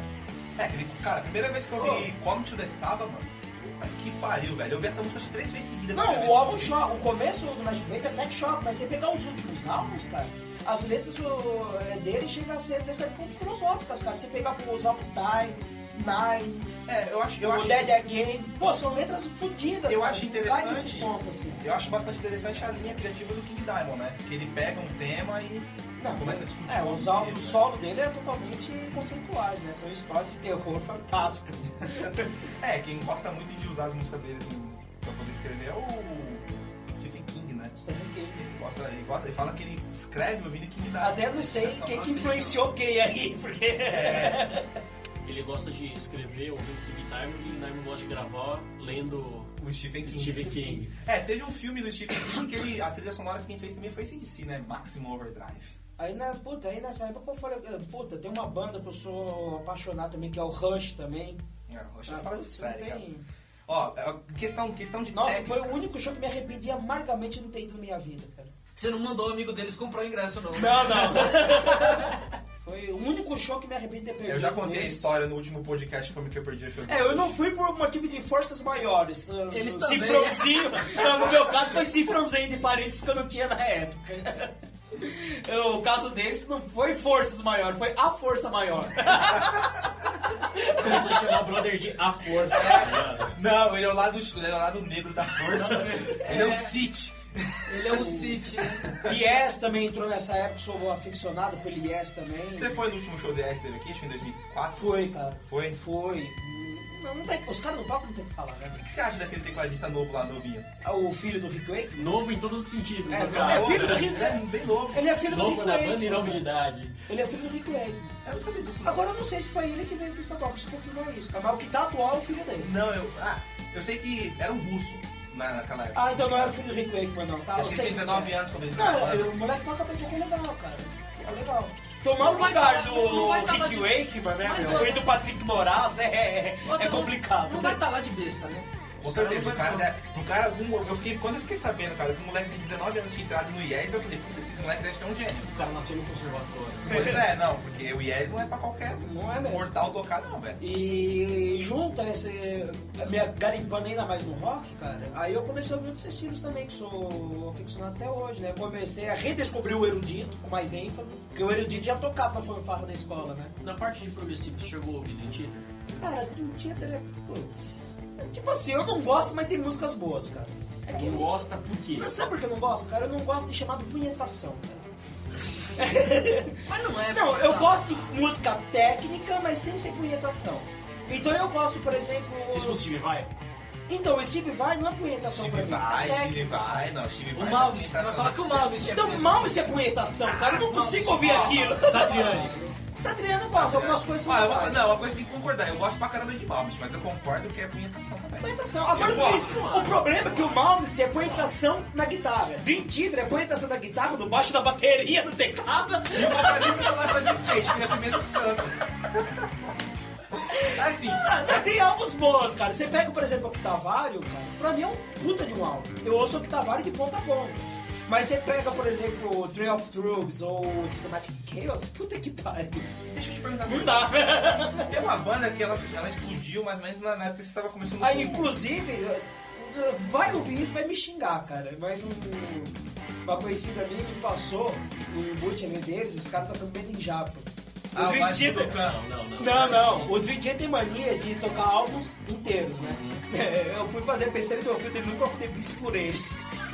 Cara, a primeira vez que eu vi Come to the Saba, mano, puta que pariu, velho. Eu vi essa música acho que 3 vezes seguidas. Não, o álbum choca, o começo do Night Fate até que choca, mas você pegar os últimos álbuns, cara, as letras dele chegam a ser até certo ponto filosóficas, cara. Você pegar os álbuns Time, Nine, eu acho o Dead Again, pô, são letras fodidas. Eu cara. acho Cai nesse interessante. ponto, assim. Eu acho bastante interessante a linha criativa do King Diamond, né? Que ele pega um tema e começa a discutir. Os álbuns solo dele é totalmente conceituais, né? São histórias de terror fantásticas. Quem gosta muito de usar as músicas dele pra poder escrever é o Stephen King, né? Stephen King. Ele fala que ele escreve ouvindo King Diamond. Até não sei quem que influenciou quem aí, porque... Ele gosta de escrever ouvindo King Diamond e King Diamond gosta de gravar lendo o Stephen King. Teve um filme do Stephen King a trilha sonora que quem fez também foi CDC, né? Maximum Overdrive. Aí nessa época eu falei, tem uma banda que eu sou apaixonado também, que é o Rush também. O Rush é fora de série, cara. Ó, questão de Nossa, técnica. foi o único show que me arrependi amargamente de não ter ido na minha vida, cara. Você não mandou o amigo deles comprar o ingresso, não? Não. Foi o único show que me arrependi de ter perdido. Eu já contei a história no último podcast como que eu perdi o show. Eu não fui por motivo de forças maiores. Eles também. Cifrãozinho. Não, no meu caso foi cifrãozinho de parentes que eu não tinha na época. O caso deles não foi forças maiores, foi a força maior. Começou a chamar o brother de A Força. Não, ele é o lado negro da força. Ele é o Sith. Ele é um City, né? Yes também entrou nessa época, sou aficionado pelo Yes também. Você foi no último show do Yes que teve aqui, acho que em 2004? Foi, cara. Foi? Não tem, os caras no palco não tem o que falar, né? O que você acha daquele tecladista novo lá, novinho? O filho do Rick Wake? Novo em todos os sentidos, né, É cara? filho do Rick Ele é bem novo. Ele é filho do Novo Rick na Wake. banda e novo de idade. Ele é filho do Rick Wake. Eu não sabia disso, não. Agora eu não sei se foi ele que veio aqui em São Paulo, preciso confirmar isso. Mas o que tá atual é o filho dele. Não, eu sei que era um russo naquela época. Ah, então não era o filho do Rick Wakeman, não, tá? Acho que ele tinha 19 anos quando ele Não, o moleque toca bem, é legal, cara. É legal. Tomar o lugar do Rick Wakeman, né, meu? E do Patrick Moraz é complicado. Não vai estar lá de besta, né? Com certeza, o cara, né? Quando eu fiquei sabendo, cara, que um moleque de 19 anos tinha entrado no IES, eu falei, puta, esse moleque deve ser um gênio. O cara nasceu no conservatório. Pois é, não, porque o IES não é pra qualquer Não é mesmo. mortal tocar, não, velho. E junto a minha garimpando ainda mais no rock, cara, aí eu comecei a ouvir outros estilos também, que sou aficionado até hoje, né? Comecei a redescobrir o erudito, com mais ênfase, porque o erudito já tocava na fanfarra da escola, né? Na parte de progressivo, você chegou a ouvir Dream Theater? Cara, Dream Theater é... Putz... Tipo assim, eu não gosto, mas tem músicas boas, cara. É que Não gosta por quê? Mas sabe por que eu não gosto, cara? Eu não gosto de chamado punhetação, cara. Mas não é. Não, eu gosto de música técnica, mas sem ser punhetação. Então eu gosto, por exemplo... Você escuta o Steve Vai? Então, o Steve Vai não é punhetação Steve pra mim. Vai, é Steve técnica. Vai, não, Steve Vai. O Malvis, você vai falar que o Malvis é Então, Malmes é punhetação, cara. Eu não consigo ouvir aquilo. Satriani. Satriano eu gosto, algumas coisas são legais. Não, uma coisa tem que concordar. Eu gosto pra caramba de Malmes, mas eu concordo que é punhetação também. Punhetação. Agora, Eu gosto. o problema é que o Malmes é punhetação na guitarra. Dream Theater é punhetação na guitarra, no baixo da bateria, no teclado. E o vocalista só gosta de frente, que é primeiro dos cantos. Assim, Tem álbuns bons, cara. Você pega, por exemplo, o Octavário, cara. Pra mim é um puta de um álbum. Eu ouço o Octavário de ponta a ponta. Mas você pega, por exemplo, o Trail of Truths ou Systematic Chaos, puta que pariu. deixa eu te perguntar. Não dá. Tem uma banda que ela explodiu mais ou menos na época que você tava começando Aí, inclusive, vai ouvir isso, vai me xingar, cara. Mas uma conhecida minha me passou um bootleg deles, os caras tocando Made in Japa. O Dream mas Theater- tocando. Não. O Dream Theater tem mania de tocar álbuns inteiros, né? Eu fui fazer besteira do meu filho, nunca fui bis por eles.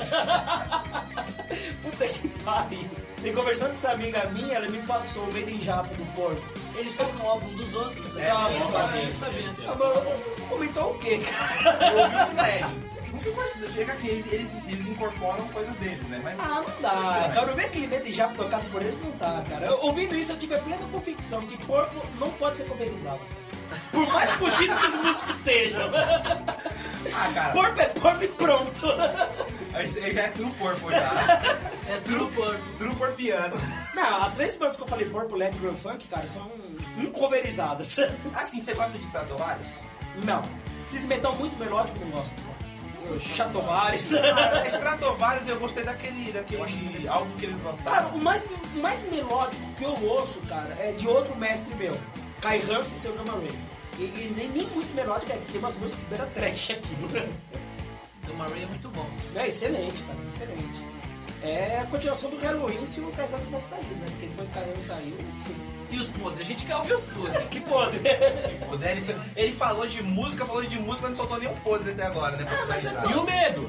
Puta que pariu. E conversando com essa amiga minha, ela me passou o Made in Japa do Porco. Eles tocam o álbum dos outros. É, Ah, eles não fazem sabia. Ah, mas comentou o quê, cara? Eu ouvi um LED. Não ficou assim, eles incorporam coisas deles, né? Mas Ah, não dá. Cara, eu ver aquele Made in Japa tocado por eles, não dá, cara. Ouvindo isso, eu tive a plena convicção que Porco não pode ser coverizado. Por mais fodido que os músicos sejam. cara, Porco é porco e pronto. ele já é true porpo já. É True Purple. True porpiano. Não, as três bandas que eu falei, Porco, Electro e Funk, cara, são incoverizadas. Assim, você gosta de Stratovarius? Não. Esses metal muito melódico, não gosto. Chatovares. Stratovarius eu gostei daquele álbum que eles Cara, lançaram. o mais melódico que eu ouço, cara, é de outro mestre meu. Kai Hansen e seu Gamma Ray. E nem muito melódica, porque tem umas músicas que beira trash aqui. Gamma Ray é muito bom. É excelente, cara, excelente. É a continuação do Halloween se o Kai Hansen vai sair, né? Porque depois que o Kai Hansen saiu, enfim. E os podres? A gente quer ouvir os podres. Que podre! Ele falou de música, mas não soltou nenhum podre até agora, né? Pra finalizar. E o medo?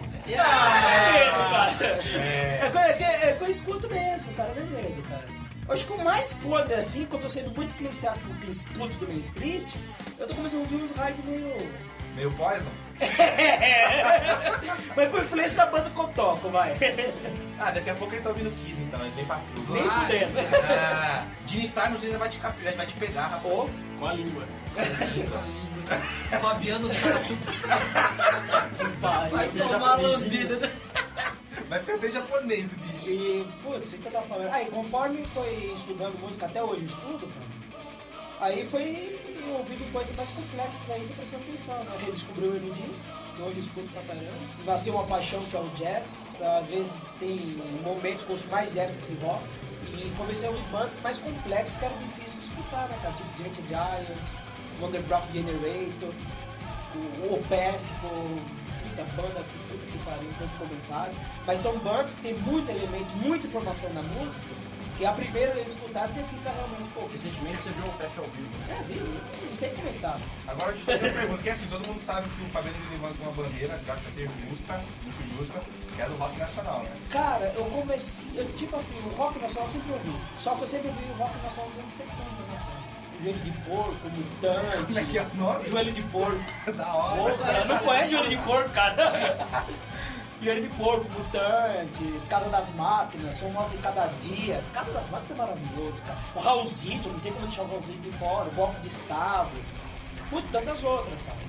É que eu escuto mesmo, cara, não é medo, cara. Eu acho que o mais podre assim, que eu tô sendo muito influenciado por aqueles putos do Main Street, eu tô começando a ouvir uns hard Meio Poison? Mas por influência da banda que eu toco, vai. Daqui a pouco ele tá ouvindo Kiss, então, ele vem pra tudo. Nem fudendo. Gene Simons ainda vai te pegar, rapaz. Com a língua. Fabiano Sato. Vai tomar uma lambida. Vai ficar até japonês o bicho. E, putz, o que eu tava falando? Aí, conforme foi estudando música, até hoje eu estudo, cara, aí foi ouvindo coisas mais complexas ainda, prestando atenção, né? Redescobriu o Erudinho, que hoje eu escuto pra caramba. Nasceu uma paixão que é o jazz, às vezes tem momentos que eu ouço mais jazz que rock. E comecei a ouvir bandas mais complexas que era difícil escutar, né, cara? Tipo Gentle Giant, Wonderbreath Generator, o Opeth, muita banda aqui, puta que pariu, tanto comentário. Mas são bandas que tem muito elemento, muita informação na música, que a primeira escutada você fica realmente, pô, Recentemente você viu o Opeth ao vivo. viu? Não tem comentário. Agora deixa eu fazer uma pergunta, que assim, todo mundo sabe que o Fabiano levanta uma bandeira, que eu acho até justa, muito justa, que é do rock nacional, né? Cara, eu comecei, tipo assim, o rock nacional eu sempre ouvi. Só que eu sempre ouvi o rock nacional dos anos 70, né, cara? Joelho de porco, Mutantes. Como é que é o nome? Joelho de porco. Da hora. Cara, não conhece joelho de porco, cara? Joelho de porco, Mutantes, Casa das Máquinas, Somos em Cada Dia. Casa das Máquinas é maravilhoso, cara. O Raulzito, não tem como deixar o Raulzito de fora. O Golpe de Estado. Putz, tantas outras, cara.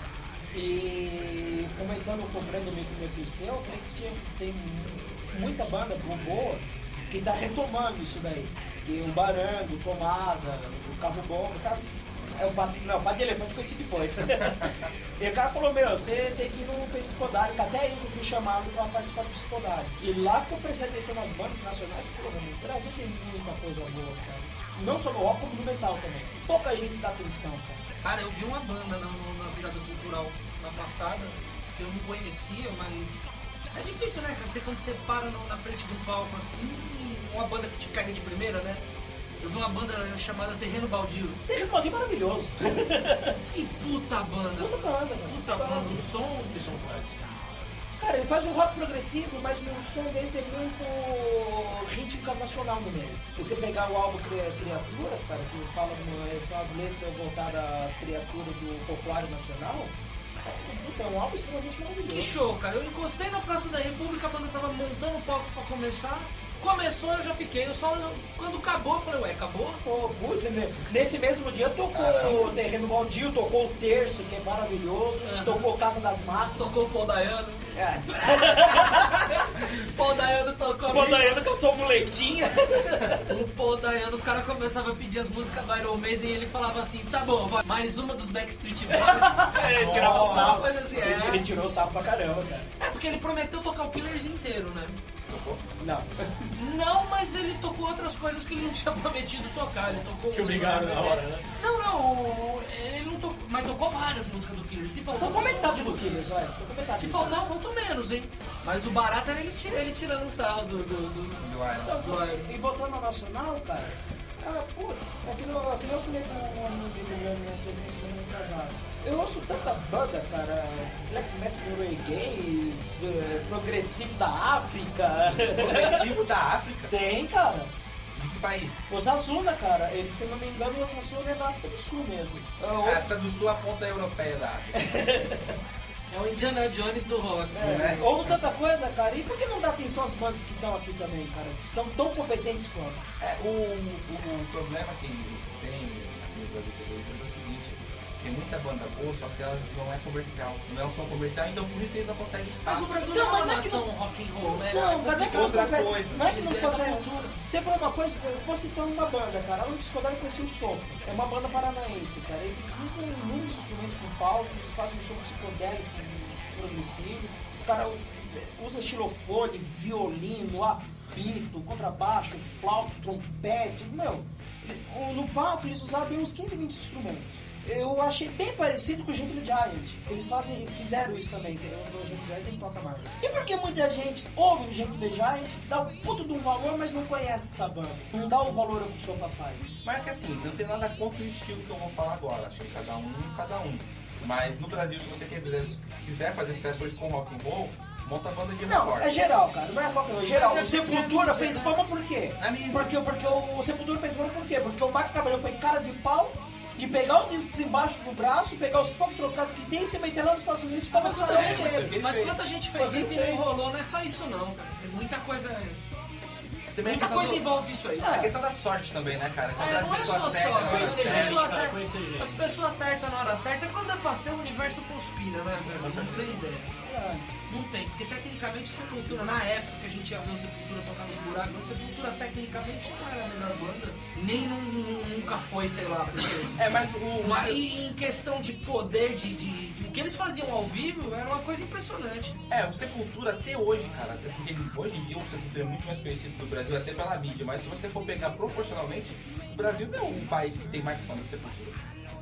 E comentando com o Brando no PC, eu falei que tem muita banda boa que tá retomando isso daí. Que o Barango, Tomada, o Carro Bom, o cara... o Padre de Elefante conheci depois. E o cara falou, você tem que ir no Psicodário, que até aí eu fui chamado pra participar do Psicodário. E lá que eu prestei atenção nas bandas nacionais, porra, no Brasil tem muita coisa boa, cara. Não só no rock, como no metal também. Pouca gente dá atenção, cara. Cara, eu vi uma banda na virada cultural na passada, que eu não conhecia, mas... É difícil, né, cara? Quando você para na frente de um palco assim, uma banda que te pega de primeira, né? Eu vi uma banda chamada Terreno Baldio. Terreno Baldio é maravilhoso. Que puta banda. Puta banda, cara. Puta banda. O som faz. Cara, ele faz um rock progressivo, mas no som deles tem muito ritmo nacional no meio. E você pegar o álbum Criaturas, cara, que fala são as letras voltadas às criaturas do folclore nacional, é um álbum extremamente maravilhoso. Que show, cara. Eu encostei na Praça da República, a banda tava montando o palco pra começar. Começou, eu já fiquei. Quando acabou, eu falei, acabou? Pô, putz, nesse mesmo dia tocou o Terreno Baldio, tocou o Terço, que é maravilhoso, tocou Casa das Máquinas. Tocou o Paul Dayano. Paul Dayano tocou. Paul Dayano que eu sou molequinha. O Paul Dayano, os caras começavam a pedir as músicas do Iron Maiden e ele falava assim, tá bom, vai, mais uma dos Backstreet Boys. Ele tirava o sarro. Assim, ele tirou o sarro pra caramba, cara. É porque ele prometeu tocar o Killers inteiro, né? Não. Não, mas ele tocou outras coisas que ele não tinha prometido tocar. Ele tocou... Que obrigaram na hora, né? Não, ele não tocou... Mas tocou várias músicas do Killers. Se faltou... Tocou metade do Killers, vai. Se faltou... Não, faltou menos, hein? Mas o barato era ele tirando o sarro do Iron. E voltando ao Nacional, cara... putz, aquilo eu falei com um amigo meu nessa semana atrasada. Eu ouço tanta banda, cara, black metal norueguês, progressivo da África. Progressivo da África? Tem, cara. De que país? Osasuna, cara. Ele, se eu não me engano, o Osasuna é da África do Sul mesmo. A África do Sul, a ponta europeia da África. É o Indiana Jones do rock. Ou tanta coisa, cara. E por que não dá atenção às bandas que estão aqui também, cara? Que são tão competentes quanto? O problema que tem no Brasil é o seguinte: tem muita banda boa, só que elas não é comercial. Não é um som comercial, então por isso que eles não conseguem espaço. Mas o Brasil não é uma nação rock and roll, né? Não, mas não é que não outra acontece. coisa. Não é que não Eles é da consegue. cultura. Você falou uma coisa, eu vou citar uma banda, cara. Ela no Psicodário conhecia o som. É uma banda paranaense, cara. Eles usam inúmeros instrumentos no palco, eles fazem um som psicodélico progressivo. Os caras usam xilofone, violino, pito, contrabaixo, flauta, trompete, meu. No palco eles usavam uns 15, 20 instrumentos. Eu achei bem parecido com o Gentle Giant, que eles fizeram isso também, que o Gentle Giant nem toca mais. E porque muita gente ouve o Gentle Giant, dá um puto de um valor, mas não conhece essa banda. Não dá o valor que o Sopa faz. Mas é que assim, não tem nada contra o estilo que eu vou falar agora. Acho que cada um. Mas no Brasil, se você quiser fazer sucesso hoje com rock and roll, monta a banda de Não, rock. é geral, cara, não é rock and roll, é geral. Mas O é Sepultura porque- fez fama por quê? Porque o Sepultura fez fama por quê? Porque o Max Cavalheiro foi cara de pau, de pegar os discos embaixo do braço, pegar os poucos trocados que tem e se meter lá nos Estados Unidos pra Mas lançar quanta eles. gente, mas quanta gente fez Foi isso e bem não feito. rolou, não é só isso não, cara. Tem muita coisa. Também Muita a questão coisa do- envolve isso aí. A questão da sorte também, né, cara? Encontrar as não é pessoas só certas na hora conhecer certa. gente, cara, conhecer gente. As pessoas certas na hora certa é quando é pra ser, o universo conspira, né, velho? Você não tem ideia. Não tem, porque tecnicamente Sepultura, na época que a gente ia ver o Sepultura tocar nos buracos, o Sepultura tecnicamente não era a melhor banda. Nem nunca foi, sei lá, porque... Mas E em questão de poder, de o que eles faziam ao vivo, era uma coisa impressionante. o Sepultura até hoje, cara, assim, hoje em dia o Sepultura é muito mais conhecido do Brasil até pela mídia, mas se você for pegar proporcionalmente, o Brasil não é o país que tem mais fã do Sepultura.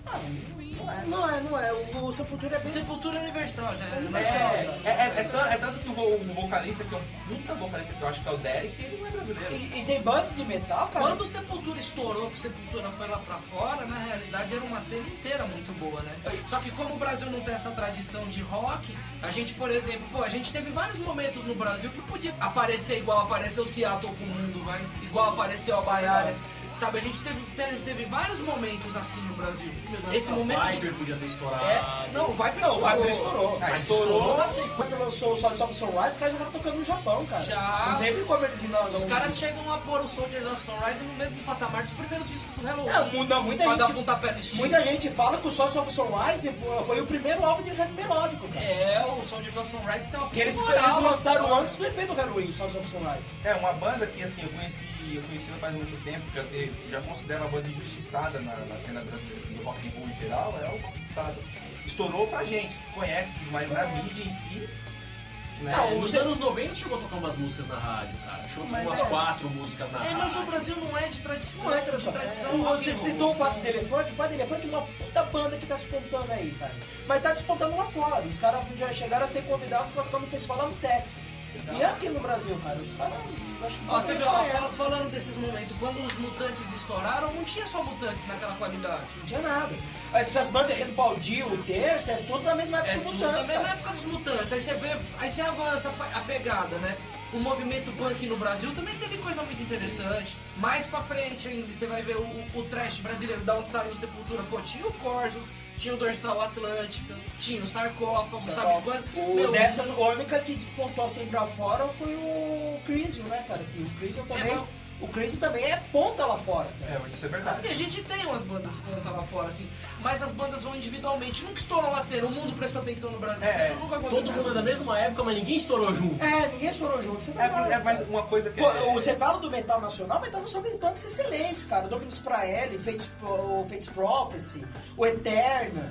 Não é. O Sepultura é bem... Sepultura universal, já é universal. É tanto que o vocalista, que é um puta vocalista que eu acho que é o Derek, ele não é brasileiro. E tem bandas de metal, cara. Quando o Sepultura estourou, que o Sepultura foi lá pra fora, na realidade era uma cena inteira muito boa, né? Só que como o Brasil não tem essa tradição de rock, a gente, por exemplo, a gente teve vários momentos no Brasil que podia aparecer igual apareceu o Seattle pro mundo, vai? Igual apareceu a Baiária. Sabe, a gente teve vários momentos assim no Brasil. Esse momento... Viper podia ter estourado. Não, o Viper Não, o estourou. Viper estourou. Ah, Mas estourou. assim, quando lançou o Soldiers of Sunrise, os caras já estavam tocando no Japão, cara. Já. Não teve como eles ir Os caras chegam a pôr o Soldiers of Sunrise no mesmo patamar dos primeiros discos do Halloween. Muita Pra dar gente... pontapé no estilo. Muita gente fala que o Soldiers of Sunrise foi o primeiro álbum de heavy melódico, cara. O Soldiers of Sunrise tem uma Que eles moral, lançaram assim, antes do EP do Halloween, o Soldiers of Sunrise. É uma banda que assim, eu conheci não faz muito tempo, que eu já considero uma banda injustiçada na cena brasileira assim, do rock and roll em geral, é o Conquistado. Estourou pra gente, que conhece tudo, mas na mídia em si, né? Nos anos 90 chegou a tocar umas músicas na rádio, cara. Mas Umas 4 músicas na rádio. mas o Brasil não é de tradição. Não é tradição. Você citou o Pato de Elefante. O Pato de Elefante é uma puta banda que tá despontando aí, cara. Mas tá despontando lá fora. Os caras já chegaram a ser convidados pra tocar no festival lá no Texas. E aqui no Brasil, cara, os caras... Acho que Você muita viu, gente conhece. falando desses momentos, quando os Mutantes estouraram, não tinha só Mutantes naquela qualidade. Não tinha nada. Essas bandas Baldio, o Terça, é tudo da mesma época É do tudo da Mutantes, mesma cara. época dos Mutantes. Aí você avança a pegada, né? O movimento punk no Brasil também teve coisa muito interessante. Mais pra frente ainda, você vai ver o trash brasileiro, da onde saiu o Sepultura. Pô, tinha o Corsos, tinha o Dorsal Atlântica, tinha o Sarcófago, sabe? Coisa... Dessas, a única que despontou assim pra fora foi o Crisium, né, cara? Que o Crisium também... O Crisium também é ponta lá fora, cara. Isso é verdade. Assim, a gente tem umas bandas ponta lá fora, assim, mas as bandas vão individualmente. Nunca estouram a cena, o mundo prestou atenção no Brasil. Isso nunca aconteceu. Todo mundo é da mesma época, mas ninguém estourou junto. Ninguém estourou junto. Você Mas uma coisa que Você fala do metal nacional, metal nacional tem bandas excelentes, cara. Dominus Praeli, Fates Prophecy, o Eterna,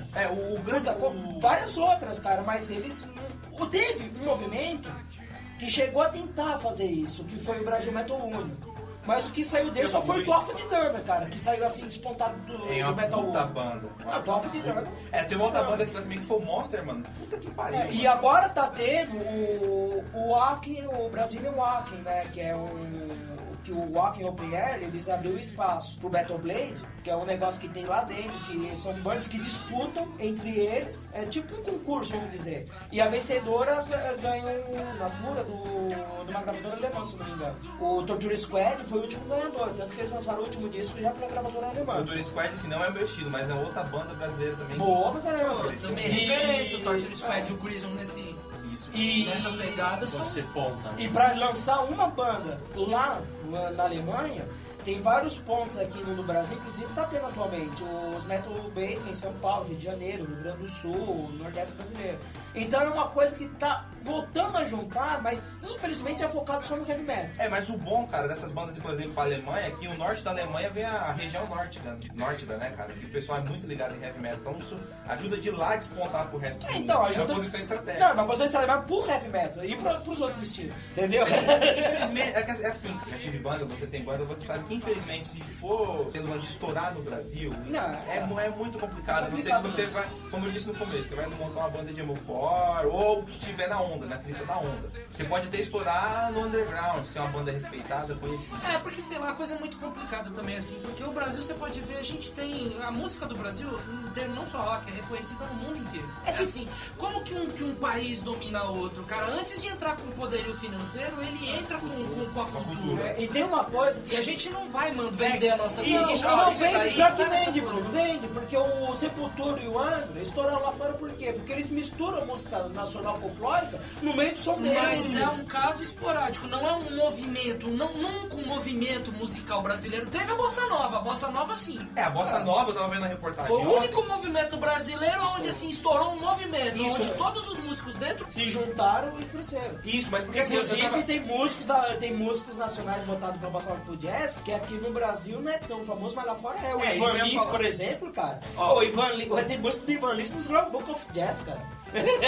várias outras, cara. Mas eles... Teve um movimento que chegou a tentar fazer isso, que foi o Brasil Metal Único. Mas o que saiu dele só foi o Toff de Dana, cara, que saiu assim despontado do Metal puta Único. banda. Toff de Dana. Tem uma outra banda aqui também que foi o Monster, mano. Puta que pariu. E agora tá tendo o Wacken, o Brazilian Wacken, né? Que é que o Wacken Open Air, eles abriu espaço pro Battle Blade, que é um negócio que tem lá dentro, que são bandas que disputam entre eles, é tipo um concurso, vamos dizer. E a vencedora ganha uma pura de uma gravadora alemã, se não me engano. O Torture Squad foi o último ganhador, tanto que eles lançaram o último disco já pela gravadora alemã. O Torture Squad, assim, não é meu estilo, mas é outra banda brasileira também. Boa pra caramba. Pô, também é referência, o Torture Squad e o Crisium nessa pegada Pode são... ser ponta. E pra lançar uma banda lá na Alemanha, tem vários pontos aqui no Brasil, inclusive tá tendo atualmente os Metal Battle em São Paulo, Rio de Janeiro, Rio Grande do Sul, Nordeste brasileiro. Então é uma coisa que tá voltando a juntar, mas infelizmente é focado só no heavy metal. Mas o bom, cara, dessas bandas, por exemplo, a Alemanha, que o norte da Alemanha vem a região norte, né, cara? Que o pessoal é muito ligado em heavy metal. Então isso ajuda de lá a despontar pro resto do mundo. Então, ajuda. É uma posição estratégica. Não, uma posição estratégica pro heavy metal e pros outros estilos, entendeu? Infelizmente, é assim, já tive banda, você tem banda, você sabe que infelizmente se for tendo uma de estourar no Brasil, Não, é muito complicado. A não ser que você vai, como eu disse no começo, você vai montar uma banda de emocore ou que estiver na onda, na crista da onda. Você pode até estourar no underground, ser uma banda respeitada, conhecida. Porque sei lá, a coisa é muito complicada também, assim, porque o Brasil, você pode ver, a gente tem, a música do Brasil, em termos não só rock, é reconhecida no mundo inteiro. Assim, como que um país domina outro? Cara, antes de entrar com poderio financeiro, ele entra com a cultura. E tem uma coisa que E a gente não vai vender a nossa não vende, pior que daí- vende, Bruno. Vende, porque o Sepultura e o Angra estouraram lá fora por quê? Porque eles misturam a música nacional folclórica no meio do som deles. Mas é um caso esporádico, não é um movimento, nunca um movimento musical brasileiro. Teve a Bossa Nova sim. A Bossa Nova, eu tava vendo a reportagem Foi o ontem. único movimento brasileiro onde assim estourou um movimento, Isso, onde todos os músicos dentro Se juntaram e cresceram. Isso, mas porque assim, eu Inclusive, tava... tem músicos nacionais voltados pra Bossa Nova pro jazz, que aqui no Brasil não é tão famoso, mas lá fora é. O isso Ivan eu ia Lins, falar. por exemplo, cara. Ó. O Ivan Lins, tem música do Ivan Lins nos Grand Book of Jazz, cara.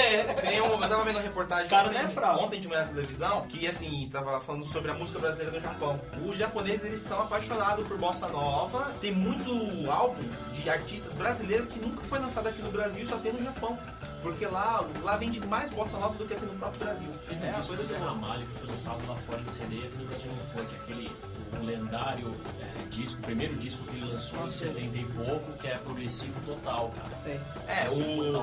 Eu tava vendo a reportagem Cara, ontem, não é fraude. ontem de manhã na televisão, que assim, tava falando sobre a música brasileira do Japão. Os japoneses, eles são apaixonados por Bossa Nova. Tem muito álbum de artistas brasileiros que nunca foi lançado aqui no Brasil e só tem no Japão. Porque lá vende mais Bossa Nova do que aqui no próprio Brasil. Teve um disco do Zé Ramalho que foi lançado lá fora em CD, aqui no Brasil não foi, que é aquele o lendário disco, o primeiro disco que ele lançou em 70 e pouco, que é progressivo total, cara. Sei. Então,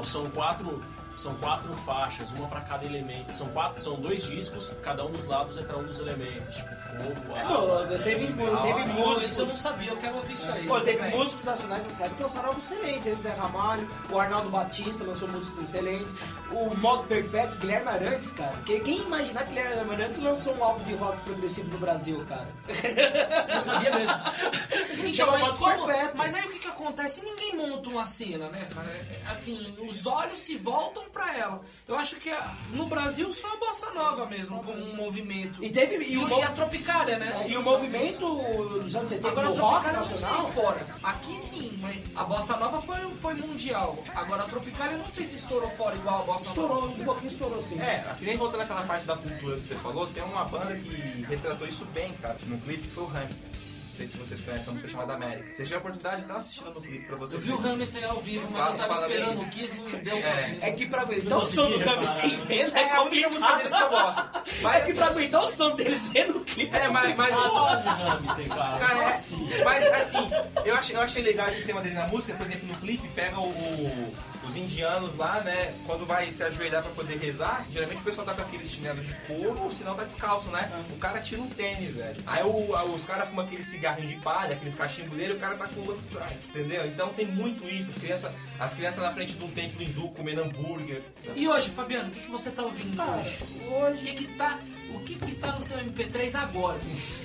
são quatro faixas, uma pra cada elemento. São dois discos, cada um dos lados é pra um dos elementos, tipo fogo, água, Teve Isso músicos. eu não sabia, eu quero ouvir isso aí. Pô, teve músicos nacionais nessa época que lançaram álbuns excelentes. Esse do Zé Ramalho, o Arnaldo Batista lançou músicos excelentes. O Modo Perpétuo, Guilherme Arantes, cara. Quem imaginar que Guilherme Arantes lançou um álbum de rock progressivo no Brasil, cara? Não sabia mesmo. Então, Chama mas, Modo Perpétuo. mas aí o que acontece? Ninguém monta uma cena, né, cara? Assim, os olhos se voltam pra ela. Eu acho que no Brasil só a Bossa Nova mesmo, como um movimento. E teve. E a Tropicália, né? E o movimento dos anos 70 Agora a do rock Tropicália eu não nacional. sei fora. Aqui sim, mas a Bossa Nova foi mundial. Agora a Tropicália eu não sei se estourou fora igual a Bossa Estourou, Nova. um pouquinho estourou sim. Aqui nem voltando àquela parte da cultura que você falou, tem uma banda que retratou isso bem, cara, no clipe, que foi o Hamster. Não sei se vocês conhecem a música chamada América. Vocês tiveram a oportunidade de dar assistindo no clipe pra vocês. Eu vi o Hamster ao vivo, mas eu tava Fala bem esperando isso. o Kiss, não deu. É que pra aguentar o som do Rams sem ver, É a única música deles que eu gosto. É Mas, que pra aguentar o som deles vendo o clipe. mas Hamster, cara. cara, mas assim, eu achei legal esse tema dele na música, por exemplo, no clipe pega os indianos lá, né, quando vai se ajoelhar pra poder rezar, geralmente o pessoal tá com aqueles chinelos de couro ou senão tá descalço, né? O cara tira um tênis, velho. Aí os caras fumam aquele cigarrinho de palha, aqueles cachimbos dele, o cara tá com o Lucky Strike, entendeu? Então tem muito isso, as crianças na frente de um templo hindu comendo hambúrguer. E hoje, Fabiano, o que você tá ouvindo Cara, hoje? hoje. O que tá no seu MP3 agora?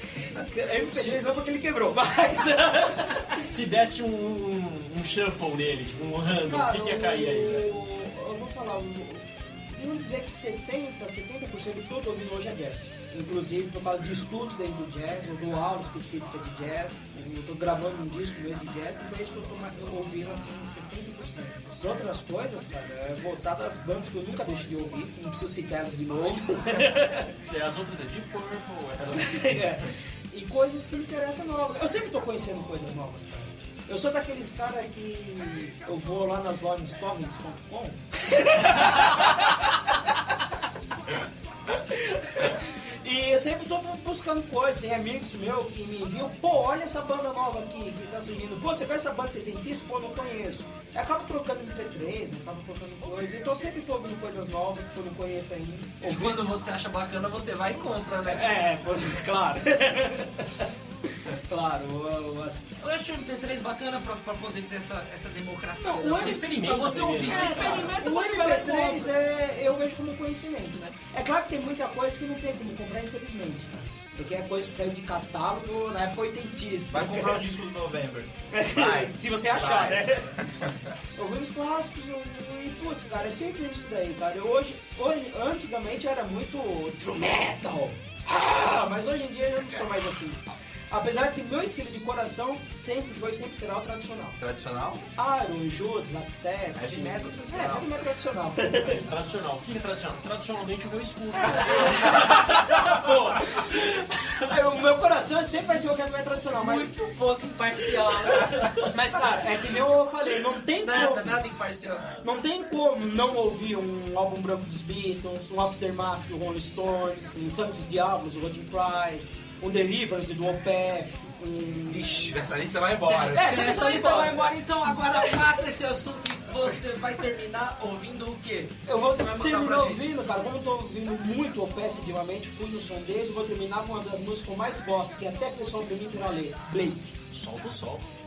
MP3 não porque ele quebrou, mas. Se desse um shuffle nele, tipo um random, o que ia cair aí, velho? Eu vou falar, vamos dizer que 60%, 70% do que eu tô ouvindo hoje é jazz. Inclusive por causa de estudos dentro do jazz, eu dou aula específica de jazz, eu tô gravando um disco meu de jazz, então é isso que eu tô ouvindo assim 70%. As outras coisas, cara, é voltar às bandas que eu nunca deixo de ouvir, não preciso citar elas de novo. As outras é Deep Purple, E coisas que me interessam novas. Eu sempre tô conhecendo coisas novas, cara. Eu sou daqueles caras que eu vou lá nas lojas torrents.com e eu sempre tô buscando coisas. Tem amigos meus que me enviam, pô, olha essa banda nova aqui que tá surgindo. Pô, você conhece essa banda setentista? Pô, não conheço. Eu acabo trocando MP3, acabo trocando coisas. Então eu sempre tô ouvindo coisas novas que eu não conheço ainda. E quando você acha bacana, você vai e compra, né? Claro. Claro. Eu acho o MP3 bacana pra poder ter essa democracia. Não, né? você experimenta Pra você ouvir, primeiro. você experimenta, O você vai lá e MP3 compra. eu vejo como conhecimento, né? É claro que tem muita coisa que não tem como comprar, infelizmente, cara. Porque é coisa que saiu de catálogo na época oitentista. Vai comprar o disco do November. Vai. Se você achar, Vai. né? Ouvi os clássicos e, putz, cara, é sempre isso daí, cara. Hoje, antigamente era muito true metal. Mas hoje em dia eu não sou mais assim. Apesar que meu estilo de coração sempre será o tradicional. Tradicional? Iron, Judas, Axel. Heavy metal É, tradicional. heavy metal tradicional. Tradicional. O que é tradicional? Tradicionalmente o meu escudo. O meu coração sempre vai ser o heavy metal tradicional, mas... Muito pouco imparcial. Mas, cara, é que nem eu falei, não tem como... Nada imparcial. Não tem como não ouvir um álbum branco dos Beatles, um Aftermath do Rolling Stones, um Santos Diablos do Rotting Christ, um Deliverance do Opeth, Ixi, essa lista vai embora. Essa lista vai embora, então agora mata esse assunto e você vai terminar ouvindo o quê? Eu vou Você vai mandar terminar pra gente? ouvindo, cara, como eu tô ouvindo muito Opeth ultimamente, fui no som deles, eu vou terminar com uma das músicas que eu mais gosto, que até pessoal pra mim pela letra, Blake. Solta o sol.